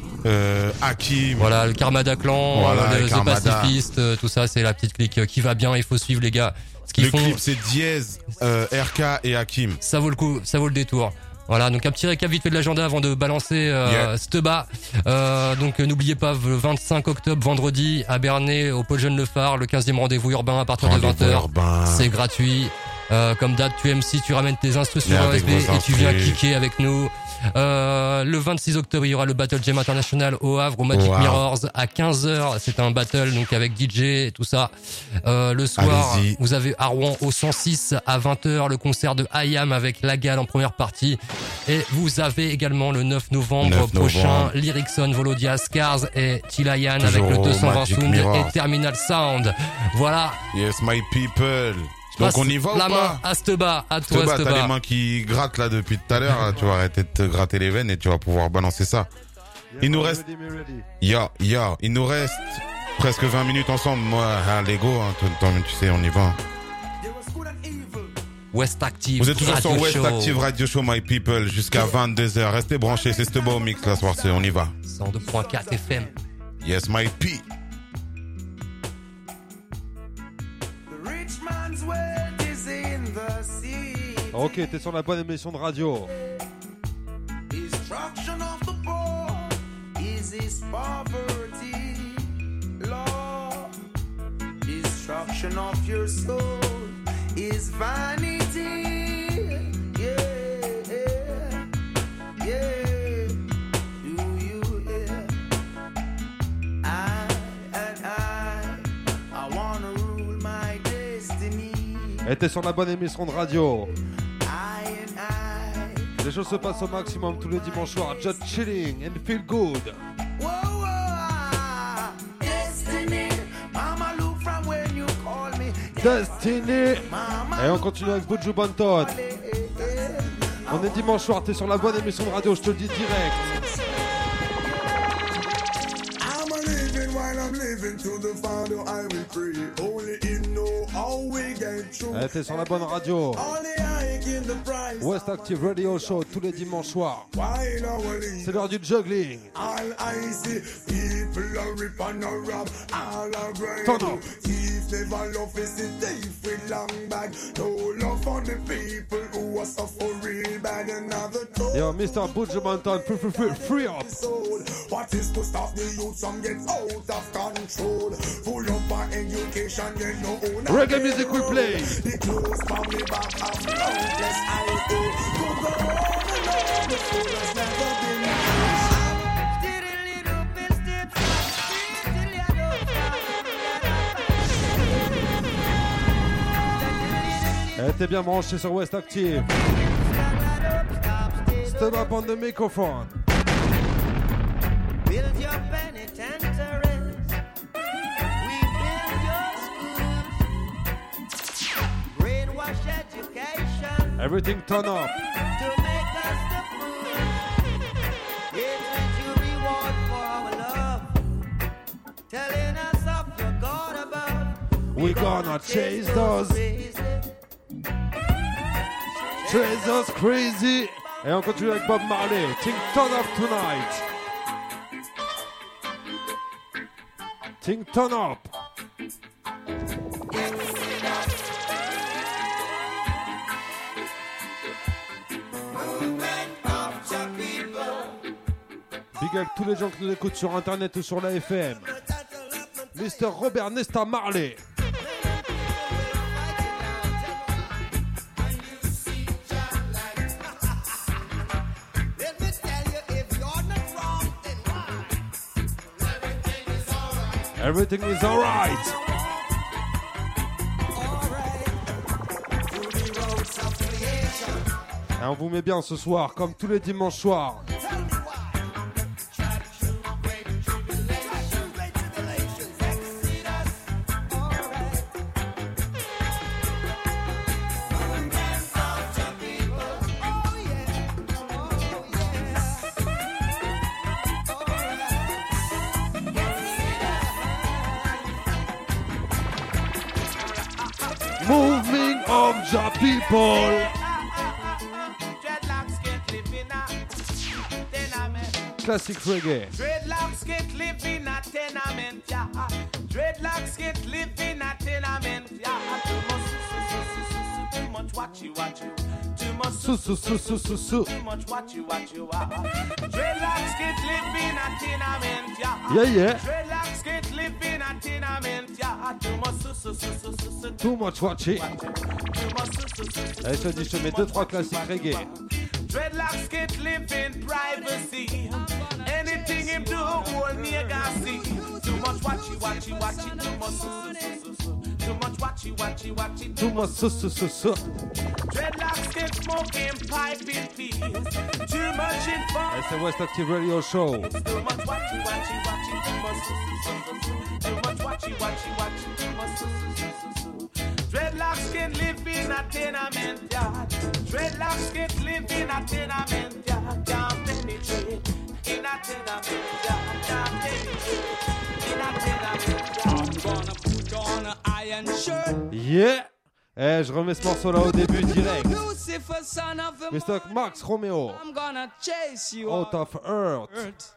Euh, Hakim. Voilà, le Karmada Clan, voilà, le, le The Karmada. Pacifist, euh, tout ça, c'est la petite clique euh, qui va bien. Il faut suivre les gars. Ce qu'ils le font, clip c'est Diez, euh, R K et Hakim. Ça vaut le coup, ça vaut le détour. Voilà, donc un petit récap vite fait de l'agenda avant de balancer euh, Yeah. Steba. Euh, donc euh, n'oubliez pas, le vingt-cinq octobre, vendredi, à Bernay, au Pôle Jeune Le Phare, le quinzième rendez-vous urbain à partir Rendez-vous de vingt heures. urbain. C'est gratuit. Euh, comme date, tu M C, tu ramènes tes instructions Mais U S avec B vos et tu viens inscrits. kicker avec nous. Euh, le vingt-six octobre, il y aura le Battle Jam International au Havre, au Magic Au Havre. Mirrors, à quinze heures. C'est un battle, donc avec D J et tout ça. Euh, le soir, Allez-y. vous avez à Rouen au cent six à vingt heures le concert de I A M avec Lagal en première partie. Et vous avez également le neuf novembre neuf prochain, novembre. Lyricsson, Volodia, Scars et Tilayan avec Toujours le au deux cent vingt Magic Sound Mirror. et Terminal Sound. Voilà. Yes, my people. Passe Donc on y va la ou main pas à Steba, à toi Steba, t'as les Steba. mains qui grattent là depuis tout à l'heure. là. Tu vas arrêter de te gratter les veines et tu vas pouvoir balancer ça. Il nous reste, ya, ya, il nous reste presque vingt minutes ensemble. Moi, ah, Lego, hein, toi, toi, tu sais, on y va. West Active. Vous êtes toujours Radio sur West Show. Active Radio Show, my people, jusqu'à vingt-deux heures. Restez branchés, c'est Steba au mix la soirée, on y va. cent deux point quatre F M. Yes, my P. Ok, t'es sur la bonne émission de radio. Destruction of the poor is his poverty, Lord. Destruction of your soul is vanity. Yeah, yeah. Do you hear? I and I, I wanna rule my destiny. Et t'es sur la bonne émission de radio. Les choses se passent au maximum tous les dimanches soirs. Just chilling and feel good. Whoa, whoa, ah, Destiny, Mama, look from when you call me. Destiny. Et on continue avec Buju Banton. On est dimanche soir, t'es sur la bonne émission de radio, je te le dis direct. I'm a living while I'm living to the Father I will pray. Only Him know how we get through. Eh, t'es sur la bonne radio. Only I give the price. West Active Radio Show tous les dimanches soirs. C'est l'heure du juggling. All I see, people are rip and a rob, all are grind. Turn up. Thief never love is the thief with long bag. No love for the people who are suffering bad. Another toll. Yo, Mister Buju Banton, free, free, free, free up. What is to stop the youth from get out of control? Full up for education, get no own. Reggae music we play. The clothes from the back of countless I O. To go on and on, the fool has never been nice. Eh, t'es bien branché sur West Active. Step up on the microphone. Build your penitentiaries. We build your schools. Brainwash education. Everything turn up. To make us the fool. It meant you reward for our love. Telling us of your God above. We gonna chase those. Chase us crazy. Et on continue avec Bob Marley. Think turn up tonight. Think turn up. Big up tous les gens qui nous écoutent sur internet ou sur la F M. mister Robert Nesta Marley. Everything is alright. Et on vous met bien ce soir, comme tous les dimanches soirs. Moving on the people. Classic reggae. Dreadlocks get live in a tenement, yeah. Dreadlocks get live in a tenement, yeah. Too much watchy watchy. Too much su su su su su su. Too much watchy watchy. Dreadlocks get live in a tenement, yeah. Yeah yeah. Dreadlocks get live in a tenement, yeah. Too much su su su su su su. Too much watchy. Allez, je te dis, je te mets deux trois classiques reggae. Dreadlocks get live in privacy. Anything him do, whole nigga see. Too much watchy, watchy, watchy. Too much su, su, su, su. Too much watchy, watchy, watchy. Too much su, su, su, su. Dreadlocks get smoking pipe in peace. Too much in fun. Et c'est West Active Radio Show. Too much watchy, watchy, watchy. Too much su, su, su, su. Too much watchy, watchy, watchy. Too much su, su, su, su, su. Dreadlocks can live in a tenement yard. Dreadlocks can live in a tenement yard. Can't penetrate in a tenement yard. Can't penetrate in a tenement yard. I'm gonna put on an iron shirt. Yeah. Eh, je remets ce morceau là au début direct. mister Max Romeo. I'm gonna chase you Out of Earth.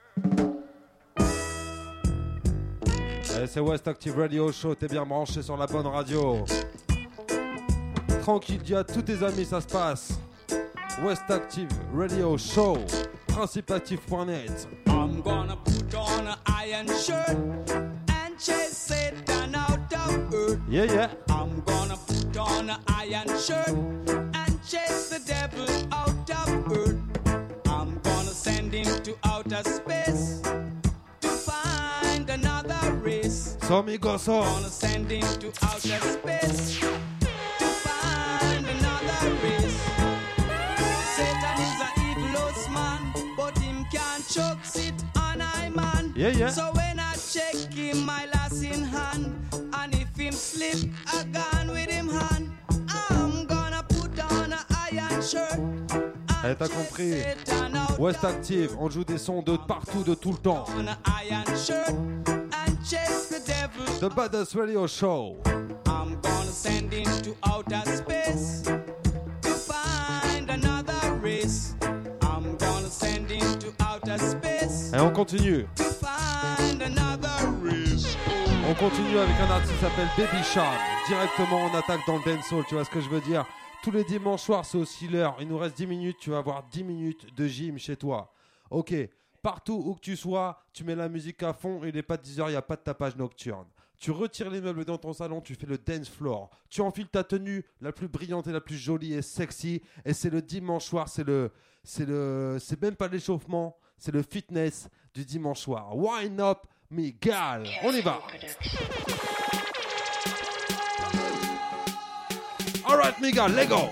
Eh, c'est West Active Radio Show, t'es bien branché sur la bonne radio. Tranquille, dis à tous tes amis, ça se passe. West Active Radio Show, principeactive point net. I'm gonna put on an iron shirt and chase Satan out of earth. Yeah, yeah. I'm gonna put on an iron shirt and chase the devil out of earth. I'm gonna send him to outer space to find another race. So me go so. I'm gonna send him to outer space to find another race. Satan is an evil host man, but him can't choke sit on I man. Yeah, yeah. So when I check him, my lass in hand, and if him slip a gun with him hand, I'm gonna put on an iron shirt. Eh, t'as compris. West Active, on joue des sons de partout, de tout le temps. The Baddest Radio Show. I'm gonna send him to outer space to find another race. I'm gonna send him to outer space. Et on continue. To find another race. On continue avec un artiste qui s'appelle Baby Shark. Directement, on attaque dans le dancehall, tu vois ce que je veux dire? Tous les dimanches soirs, c'est aussi l'heure. Il nous reste dix minutes, tu vas avoir dix minutes de gym chez toi. Ok, partout où que tu sois, tu mets la musique à fond, il n'est pas dix heures, il n'y a pas de tapage nocturne. Tu retires les meubles dans ton salon, tu fais le dance floor. Tu enfiles ta tenue la plus brillante et la plus jolie et sexy. Et c'est le dimanche soir, c'est le, c'est le, c'est même pas l'échauffement, c'est le fitness du dimanche soir. Wind up, me gal. On y va. Alright, Miguel, let go.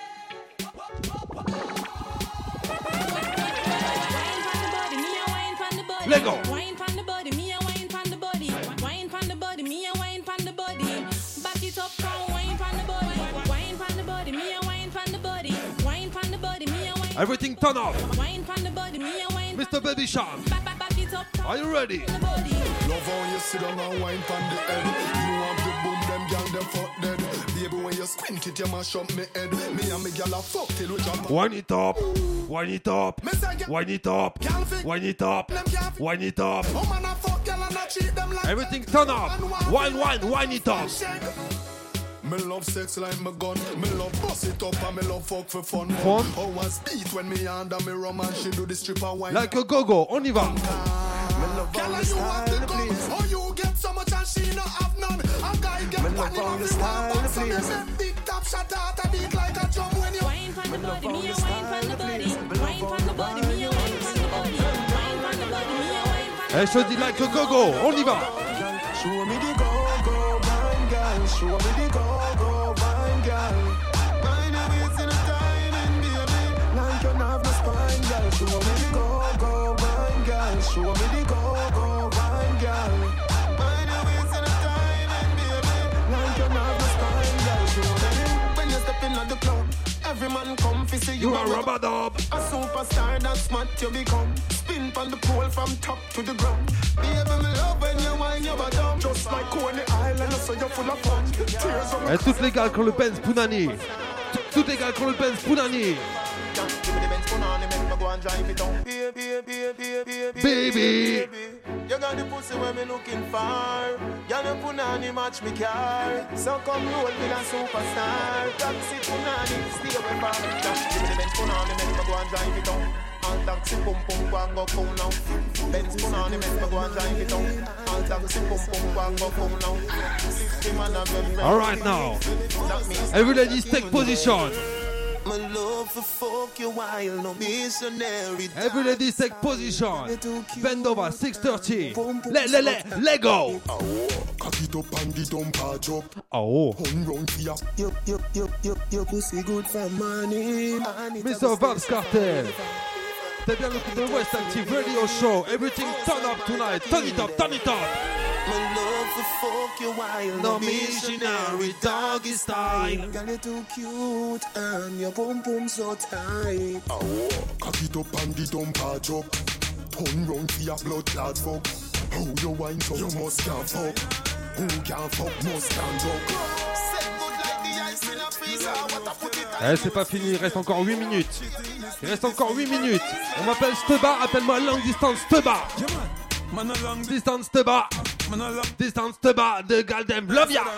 Let go. Wine from the body, me a wine from the body. Wine from the body, me a wine from the body. Back it up, come wine from the body. Wine from the body, me a wine from the body. Wine from the body, me a wine. Everything turn off. Wine from the body, me a wine. Mister Baby Shark. Back, back, back it up. Are you ready? Love how you sit down and wine from the head. You want to boom them gal them fuck dead. Baby when you squint it you mash up me head. Me and me gal a fuck till we jump. Wind it up. Wind it up. Wind it up. Wind it up. Wind it up. Everything turn up. Wine, wine, wind it up. Me love sex like my gun. Me love bust it up and me love fuck for fun. Fun. Oh, one speed when me under me rum and she do the stripper wine. Like a go-go, on y va. Girl, you have the guns, or you get so much and she no have none. A guy get money love you want back, so me make big top shot out a beat like a drum when you wine from the body, me a wine from the body, wine from the body, me a wine from the body, wine from the body, me a wine from the body. Eh, je te dis like a go-go, on y va. Show me the go-go, wine girl. Show me the go-go, wine girl. Mind your waist in a timing, baby. Like you have no spine, girl. Show me the go-go, wine girl. Show me the go-go, wine girl. Mind your waist in a timing, baby. Like you have no spine, girl. Show me when you step in at the club. Every man come fi see you, You a rubber dub. a superstar, that's what you become. Spin from the pole from top to the ground. Baby, me love when you wind your bottom. Just like Coney Island, so you're full of fun. Tears on Eh, toutes les gars qui ont le Benz Punani. Tout- Toutes les gars qui ont le Benz Punani. Baby. You got the pussy where me looking for. Y'all no punani match me car. So come roll with a superstar. Taxi punani, stay away from me. Give me the Benz punani, make me go and drive it down. All taxi pum pum go and go come now. Benz punani, make me go and drive it down. All taxi pum pum go and go come now. Fifty man and very All right now. Every ladies take position. my love for fuck you while no missionary. Every ladies take position. Bend over, six thirty. Let, let, let, let go. Cock it up and the dump patch up. Oh. Hun round for ya. Yo, yo, yo, yo, yo, pussy good for money. Mister Vance Cartel. T'as bien le coup de West Active Radio Show. Everything turn up tonight. Turn it up, turn it up. My love for fuck you while No no missionary doggy style. Girl, you too cute and your pum pum so tight. Oh, cock it up and the dump patch up. Turn round for ya blood clot fuck. How you wine so you must can't fuck. Who can't fuck must can't fuck. Eh, c'est pas fini, il reste encore huit minutes. Il reste encore huit minutes. On m'appelle Steba, appelle-moi Long Distance Steba. Distance Steba. Distance Steba de Galdem. Love ya.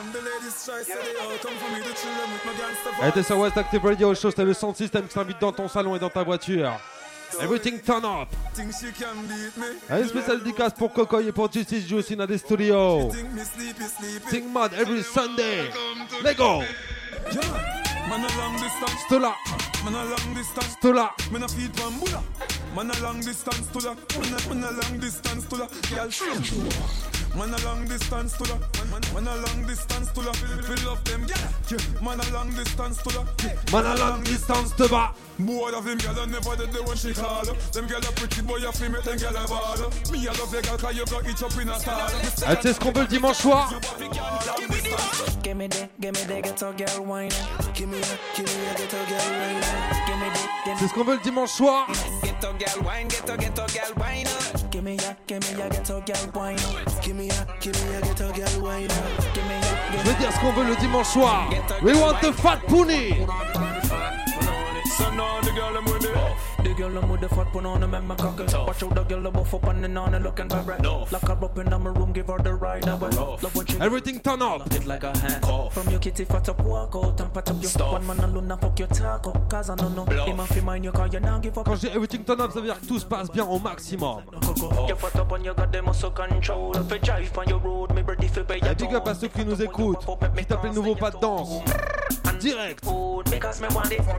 Eh, t'es sur West Active Radio Show, c'est le sound system qui s'invite dans ton salon et dans ta voiture. Everything turn up. Une spéciale dédicace pour Cocoy et pour Justice Juice in the studio. Think mad every Sunday. Let's go. Man a long distance, Stola, man a long distance, Stola. Man a feed bambula, man a long distance to la, man a, man a long distance to la, girl shoot. Man a long distance to la, man, man a long distance to la, we love them, yeah. Man a long distance to la, Man a long distance to ba. Boy of him, girl, I never did the one she call. Them girl a pretty boy, a female, them girl a ball. Me I love the girl, cause you got each up in a stall. Eh, tu sais ce qu'on veut le dimanche soir? Give me that, give me that, get a girl wine. Give me that, give me that, get a girl wine. Give me that, give C'est ce qu'on veut le dimanche soir? Get a girl wine, get a, get a girl wine. Give me that, give me that, get a girl wine. Give me that, give me that, get a girl wine. Give me that. Je veux dire ce qu'on veut le dimanche soir. We want the fat pony. So now the girl I'm with it. The girl I'm with the fat pun on her, make my cock it. Watch out the girl I'm buff up and then on her looking vibrant. Lock her up in my room, give her the ride. Love when she Everything turn up. it like a hand. From your kitty fat up, walk out and pat up your one man alone and fuck your taco. Cause I don't know. Him and fi mind you cause you now give up. Quand je dis everything turn up, ça veut dire que tout se passe bien au maximum. You fat up and you got the muscle control. If you drive on your road, me ready fi pay Eh, your big up à ceux qui nous écoutent, qui tapent les nouveaux pas de danse. Direct. Because me want it.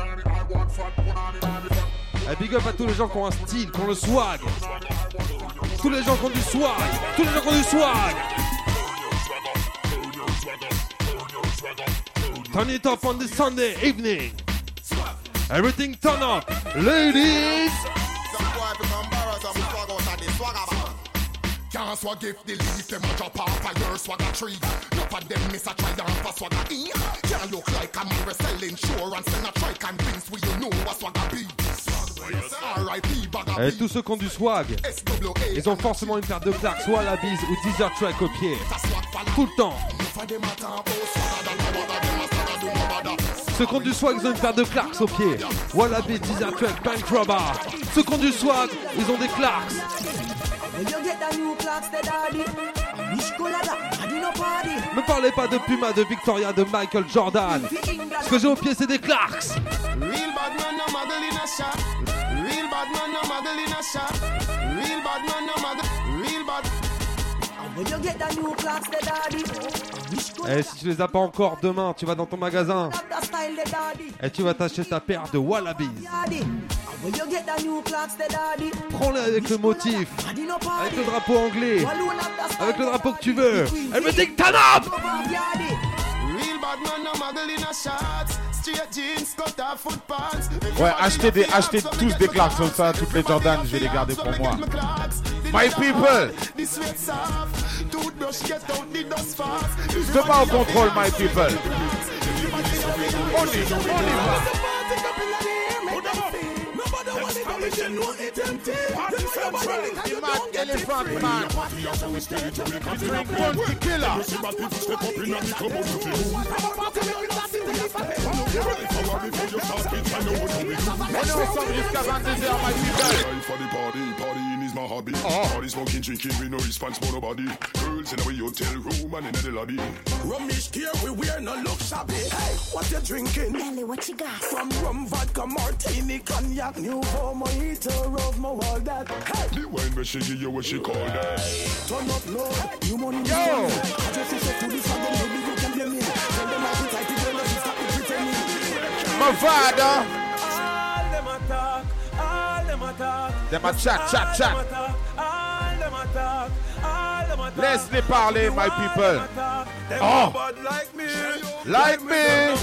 Eh, big up à tous les gens qui ont un style, qui ont le swag. Tous les gens qui ont du swag. Tous les gens qui ont du swag. Turn it up on this Sunday evening. Everything turn up. Ladies. Can't swag if the leaf them a drop off a your swagger tree. Enough of them miss a try down for swagger E. Can't look like a man sell insurance and a try convince we you know what swagger be. R I P bagger Et tous ceux qui ont du swag, ils ont forcément une paire de claques, soit à la bise ou Desert Track au pied. Tout le temps. Ceux qui ont du swag, ils ont une paire de Clarks au pied. Wallaby, Desert Track, Bank Robber. Ceux qui ont du swag, ils ont des Clarks. Me parlez pas de Puma, de Victoria, de Michael Jordan. Ce que j'ai au pied, c'est des Clarks. Real bad man, no muggle in a shop. Real bad man, no muggle in a shop. Real bad man, no muggle. Real bad. Et si tu les as pas encore, demain, tu vas dans ton magasin et tu vas t'acheter ta paire de Wallabies. Prends-les avec le motif, avec le drapeau anglais, avec le drapeau que tu veux. Everything turn up! Ouais, achetez, des, achetez tous des Clarks comme ça, toutes les Jordan, je vais les garder pour moi. My people! C'est pas au contrôle, my people! On y, on y va! Elephant man, drink one tequila. On est ensemble jusqu'à vingt-deux heures, my people. Party smoking, drinking, we no response for nobody. Girls in our hotel room and in the lobby. Rumish gear, we wear no look shabby. Hey, what you drinking? Nelly, what you got? From rum, vodka, martini, cognac, Nouveau, mojito, rose, mo, all that. Hey, the wine where she give you what she call that. Turn up low, you money, yo. I just say to this one, maybe you can blame me. Tell them how to tight it, when you stop it pretending. My father. All them attack, all them attack. Them a chat, chat, chat. Laisse-les parler, my people. Oh, like me, like me.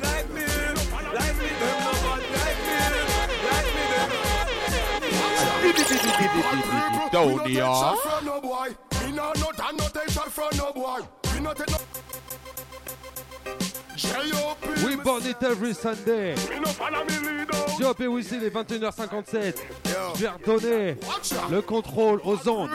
Tony, oh. We burn it every Sunday. J O P Wizzy, les vingt et une heures cinquante-sept. Je vais redonner le contrôle aux ondes.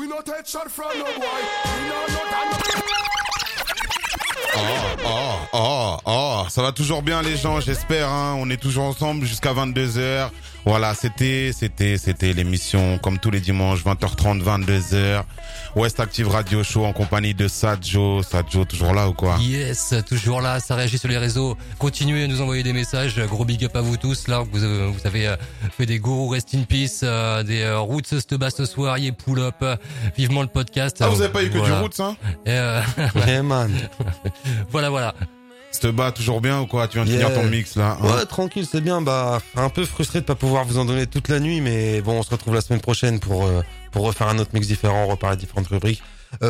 Oh, oh, oh, oh, ça va toujours bien les gens, j'espère, hein. On est toujours ensemble jusqu'à vingt-deux heures. Voilà, c'était, c'était, c'était l'émission comme tous les dimanches, vingt heures trente, vingt-deux heures. West Active Radio Show en compagnie de Sadjo. Sadjo, toujours là ou quoi? Yes, toujours là, ça réagit sur les réseaux. Continuez à nous envoyer des messages. Gros big up à vous tous, là. Vous, euh, vous avez euh, fait des gourous rest in peace, euh, des euh, roots ce bas ce soir, yé pull up. Euh, vivement le podcast. Ah, vous avez pas eu que voilà. du roots, hein? Et euh... Ouais, man. Voilà, voilà. Te bat toujours bien ou quoi? Tu viens de yeah. finir ton mix là, hein? Ouais, tranquille, c'est bien. Bah, un peu frustré de pas pouvoir vous en donner toute la nuit, mais bon, on se retrouve la semaine prochaine pour euh, pour refaire un autre mix différent, reparler différentes rubriques.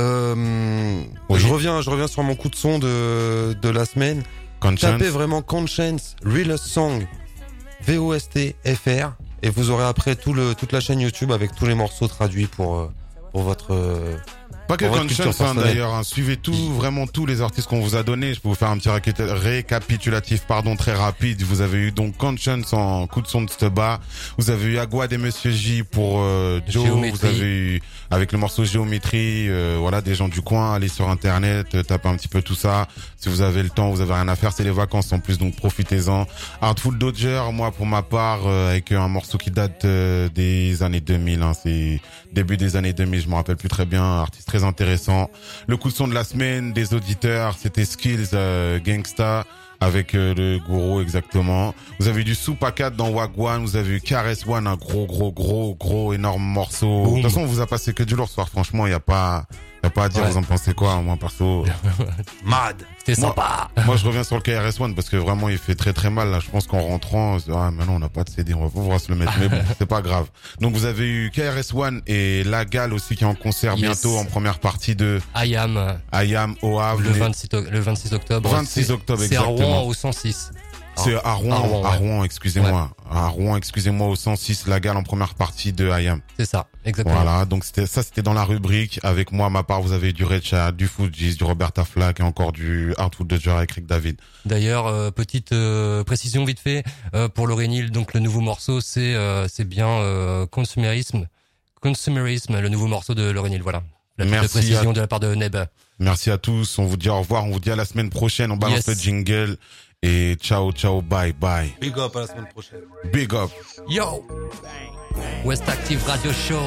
Euh, oui. Je reviens, je reviens sur mon coup de son de de la semaine. Conscience. Tapez vraiment Conscience Realest Song V O S T F R et vous aurez après tout le toute la chaîne YouTube avec tous les morceaux traduits pour pour votre euh, Pas que Conscience, hein, d'ailleurs, hein. Suivez tout, vraiment tous les artistes qu'on vous a donnés. Je peux vous faire un petit récapitulatif, pardon, très rapide. Vous avez eu donc Conscience en coup de son de Steba. Vous avez eu Aguad et Monsieur J pour euh, Joe. Géométrie. Vous avez eu avec le morceau Géométrie, euh, voilà, des gens du coin. Allez sur internet, euh, tapez un petit peu tout ça. Si vous avez le temps, vous avez rien à faire, c'est les vacances en plus, donc profitez-en. Artful Dodger, moi pour ma part, euh, avec un morceau qui date euh, des années deux mille, hein, c'est début des années deux mille, je me rappelle plus très bien, artiste très intéressant. Le coup de son de la semaine des auditeurs, c'était Skills euh, Gangsta avec euh, le gourou exactement. Vous avez eu du Soupacat dans Wagwan, vous avez eu K R S One, un gros gros gros gros énorme morceau. De toute façon, on vous a passé que du lourd ce soir, franchement, il y a pas y a pas à dire, ouais. Vous en pensez quoi? Moi perso, mad, c'était sympa. Moi je reviens sur le K R S One parce que vraiment il fait très très mal là. Je pense qu'en rentrant, ah maintenant on n'a pas de C D, on va pouvoir se le mettre, mais bon, c'est pas grave. Donc vous avez eu K R S One et La Gale aussi qui est en concert yes. bientôt en première partie de I Am I Am au Havre le vingt-six le vingt-six octobre. vingt-six octobre exactement. C'est à Rouen au cent six. C'est à Rouen, à Rouen, ouais. à Rouen, excusez-moi. Ouais. À Rouen, excusez-moi, au cent six, La Gale en première partie de I Am. C'est ça, exactement. Voilà, donc c'était ça, c'était dans la rubrique. Avec moi, à ma part, vous avez du Recha, du Fujis, du Roberta Flack et encore du Artful Dodger avec Rick David. D'ailleurs, euh, petite euh, précision vite fait, euh, pour Lauryn Hill, donc le nouveau morceau, c'est euh, c'est bien euh, Consumérisme. Consumérisme, le nouveau morceau de Lauryn Hill, voilà. La petite Merci précision à... de la part de Neb. Merci à tous, on vous dit au revoir, on vous dit à la semaine prochaine, on balance yes. le jingle. Et ciao, ciao, bye, bye. Big up à la semaine prochaine. Big up. Yo. West Active Radio Show.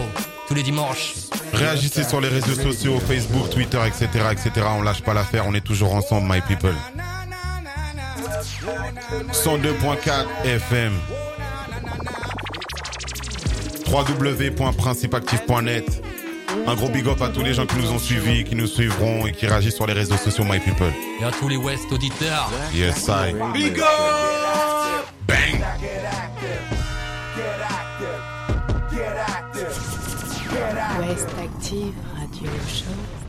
tous les dimanches. Réagissez sur les réseaux sociaux, Facebook, Twitter, et cetera, et cetera. On lâche pas l'affaire, on est toujours ensemble, my people. cent deux point quatre F M. w w w point principe actif point net. Un gros big up à tous les gens qui nous ont suivis, qui nous suivront et qui réagissent sur les réseaux sociaux, my people. Et à tous les West auditeurs. Yes, I. Big up! Bang! West Active Radio Show.